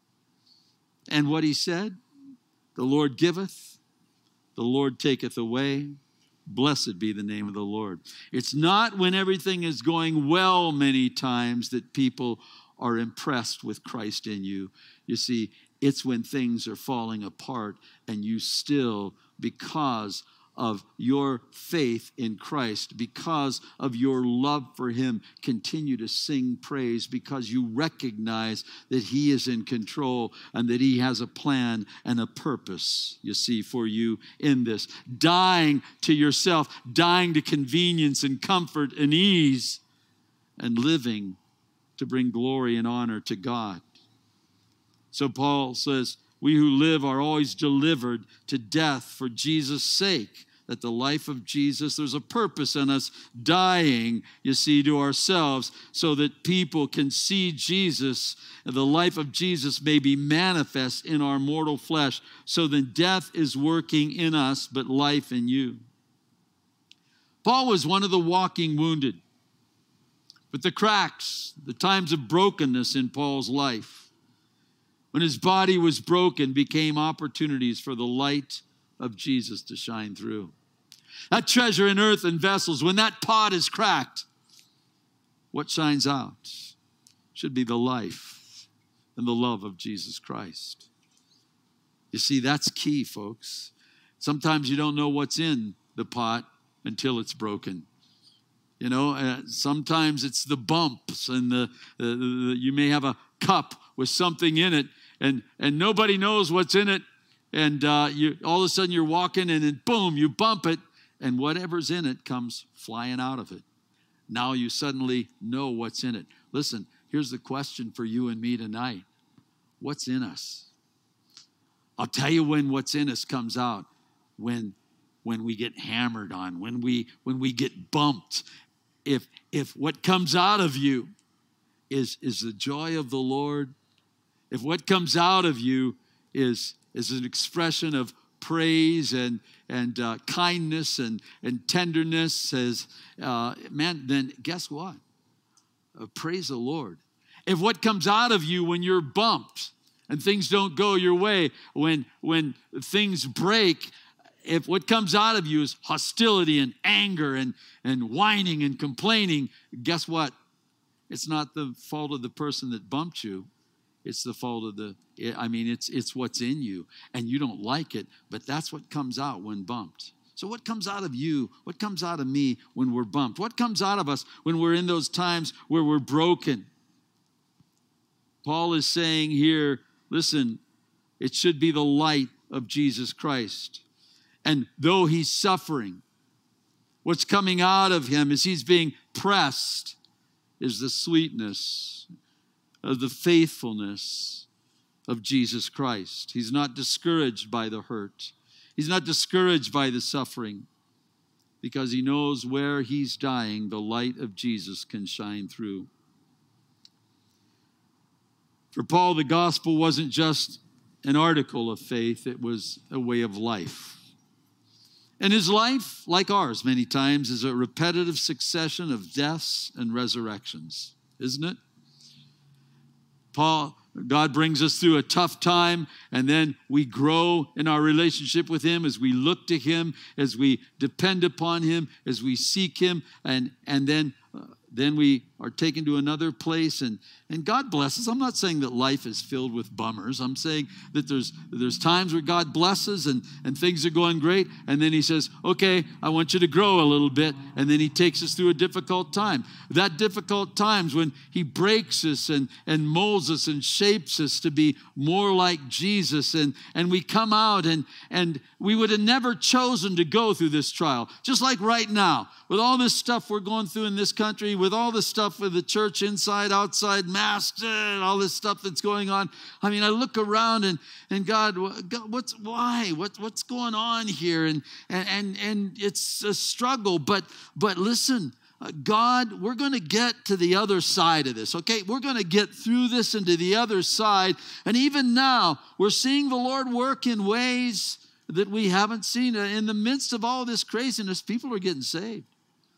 And what he said, the Lord giveth, the Lord taketh away. Blessed be the name of the Lord. It's not when everything is going well many times that people are impressed with Christ in you. You see, it's when things are falling apart and you still, because of your faith in Christ, because of your love for him, continue to sing praise because you recognize that he is in control and that he has a plan and a purpose, you see, for you in this. Dying to yourself, dying to convenience and comfort and ease, and living to bring glory and honor to God. So Paul says, we who live are always delivered to death for Jesus' sake. That the life of Jesus, there's a purpose in us dying, you see, to ourselves so that people can see Jesus. And the life of Jesus may be manifest in our mortal flesh. So then death is working in us, but life in you. Paul was one of the walking wounded. But the cracks, the times of brokenness in Paul's life, when his body was broken, became opportunities for the light of Jesus to shine through. That treasure in earthen vessels, when that pot is cracked, what shines out should be the life and the love of Jesus Christ. You see, that's key, folks. Sometimes you don't know what's in the pot until it's broken. You know, uh, sometimes it's the bumps and the, the, the you may have a cup with something in it and, and nobody knows what's in it. And uh, you, all of a sudden you're walking and then boom, you bump it and whatever's in it comes flying out of it. Now you suddenly know what's in it. Listen, here's the question for you and me tonight. What's in us? I'll tell you when what's in us comes out. When, when we get hammered on, when we, when we get bumped. If, if what comes out of you is, is the joy of the Lord, if what comes out of you is, is an expression of praise and, and uh, kindness and, and tenderness, says, uh, man, then guess what? Uh, praise the Lord. If what comes out of you when you're bumped and things don't go your way, when, when things break, if what comes out of you is hostility and anger and, and whining and complaining, guess what? It's not the fault of the person that bumped you. It's the fault of the, I mean, it's, it's what's in you. And you don't like it, but that's what comes out when bumped. So what comes out of you? What comes out of me when we're bumped? What comes out of us when we're in those times where we're broken? Paul is saying here, listen, it should be the light of Jesus Christ. And though he's suffering, what's coming out of him as he's being pressed is the sweetness of the faithfulness of Jesus Christ. He's not discouraged by the hurt. He's not discouraged by the suffering because he knows where he's dying, the light of Jesus can shine through. For Paul, the gospel wasn't just an article of faith, it was a way of life. And his life, like ours many times, is a repetitive succession of deaths and resurrections, isn't it? Paul, God brings us through a tough time, and then we grow in our relationship with him as we look to him, as we depend upon him, as we seek him, and, and then then we are taken to another place, and, and God blesses. I'm not saying that life is filled with bummers. I'm saying that there's there's times where God blesses and, and things are going great, and then he says, okay, I want you to grow a little bit, and then he takes us through a difficult time. That difficult times when he breaks us and, and molds us and shapes us to be more like Jesus, and, and we come out, and, and we would have never chosen to go through this trial. Just like right now, with all this stuff we're going through in this country, with all this stuff with the church inside, outside, masks, and all this stuff that's going on. I mean, I look around and, and God, God what's, why? What, what's going on here? And, and, and, and it's a struggle, but, but listen, God, we're going to get to the other side of this, okay? We're going to get through this and to the other side. And even now, we're seeing the Lord work in ways that we haven't seen. In the midst of all this craziness, people are getting saved.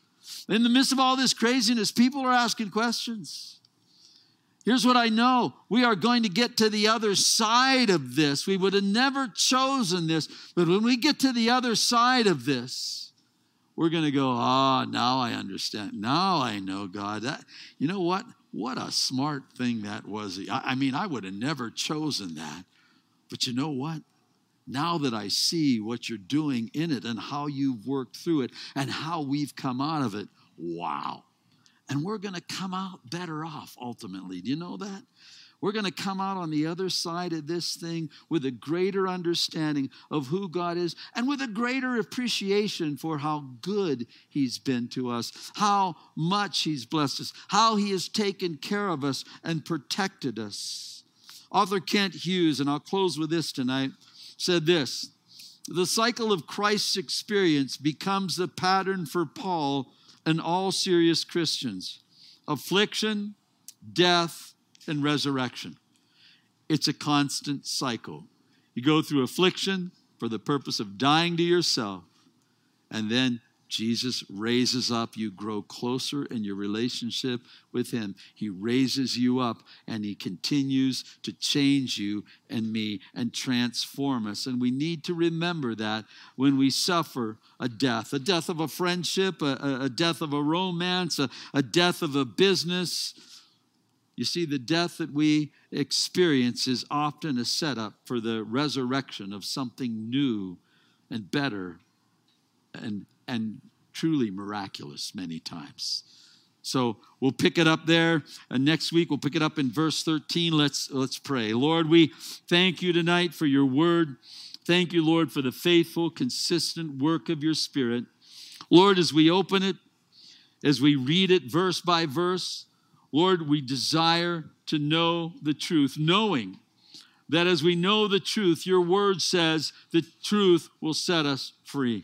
In the midst of all this craziness, people are asking questions. Here's what I know. We are going to get to the other side of this. We would have never chosen this. But when we get to the other side of this, we're going to go, ah, oh, now I understand. Now I know, God. That, you know what? What a smart thing that was. I, I mean, I would have never chosen that. But you know what? Now that I see what you're doing in it and how you've worked through it and how we've come out of it, wow. And we're going to come out better off ultimately. Do you know that? We're going to come out on the other side of this thing with a greater understanding of who God is and with a greater appreciation for how good he's been to us, how much he's blessed us, how he has taken care of us and protected us. Author Kent Hughes, and I'll close with this tonight, said this: the cycle of Christ's experience becomes the pattern for Paul and all serious Christians. Affliction, death, and resurrection. It's a constant cycle. You go through affliction for the purpose of dying to yourself, and then Jesus raises up. You grow closer in your relationship with him. He raises you up, and he continues to change you and me and transform us. And we need to remember that when we suffer a death, a death of a friendship, a, a death of a romance, a, a death of a business. You see, the death that we experience is often a setup for the resurrection of something new and better and and truly miraculous many times. So we'll pick it up there. And next week, we'll pick it up in verse thirteen. Let's, let's pray. Lord, we thank you tonight for your word. Thank you, Lord, for the faithful, consistent work of your Spirit. Lord, as we open it, as we read it verse by verse, Lord, we desire to know the truth, knowing that as we know the truth, your word says the truth will set us free.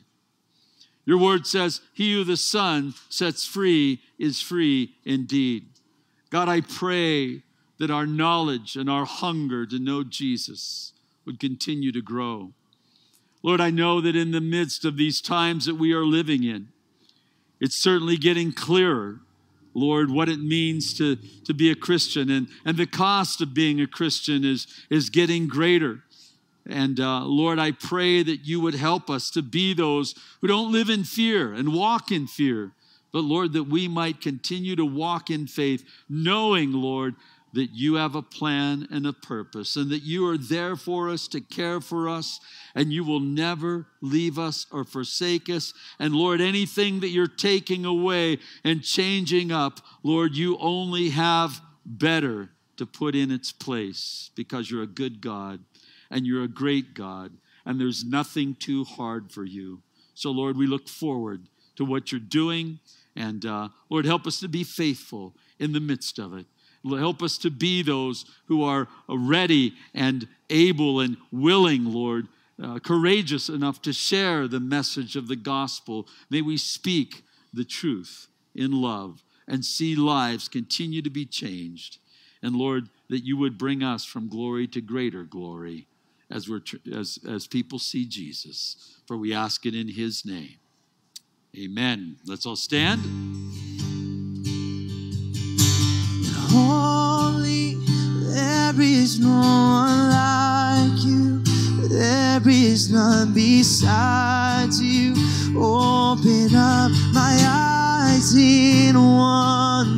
Your word says, he who the Son sets free is free indeed. God, I pray that our knowledge and our hunger to know Jesus would continue to grow. Lord, I know that in the midst of these times that we are living in, it's certainly getting clearer, Lord, what it means to, to be a Christian. And, and the cost of being a Christian is, is getting greater. And uh, Lord, I pray that you would help us to be those who don't live in fear and walk in fear. But Lord, that we might continue to walk in faith, knowing, Lord, that you have a plan and a purpose and that you are there for us to care for us and you will never leave us or forsake us. And Lord, anything that you're taking away and changing up, Lord, you only have better to put in its place because you're a good God. And you're a great God, and there's nothing too hard for you. So, Lord, we look forward to what you're doing, and uh, Lord, help us to be faithful in the midst of it. Help us to be those who are ready and able and willing, Lord, uh, courageous enough to share the message of the gospel. May we speak the truth in love and see lives continue to be changed. And, Lord, that you would bring us from glory to greater glory. As, we're, as, as people see Jesus. For we ask it in his name. Amen. Let's all stand. Holy, there is no one like you. There is none besides you. Open up my eyes in wonder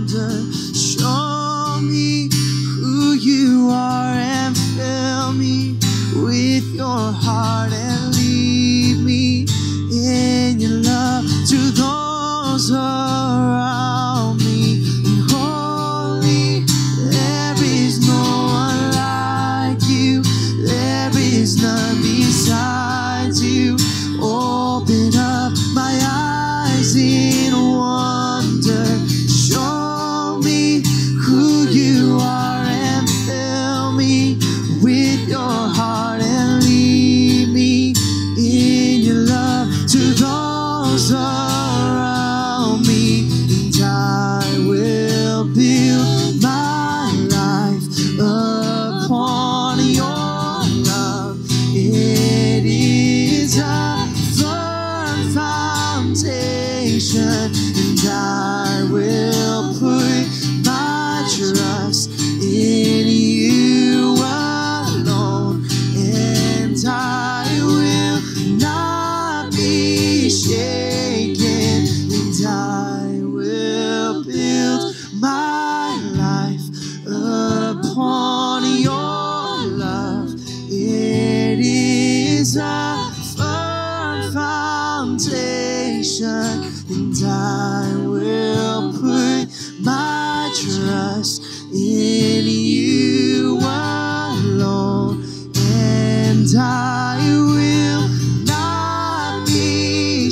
is none besides you. Open up my eyes in wonder. Show me who you are and fill me with your heart and lead me in your love to those around me. And I will build my life upon your love. It is a firm foundation, and I will put my trust in you alone, and I will not be shaken, and I will build my life upon your love. It is a firm foundation, and I will put my trust in you alone, and I will not be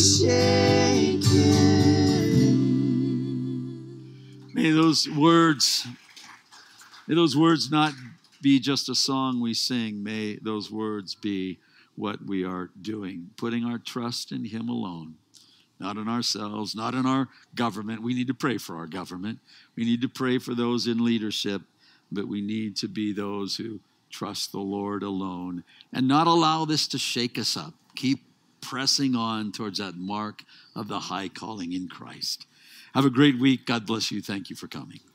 shaken. May those words, may those words not be just a song we sing. May those words be what we are doing, putting our trust in him alone, not in ourselves, not in our government. We need to pray for our government. We need to pray for those in leadership, but we need to be those who trust the Lord alone and not allow this to shake us up. Keep pressing on towards that mark of the high calling in Christ. Have a great week. God bless you. Thank you for coming.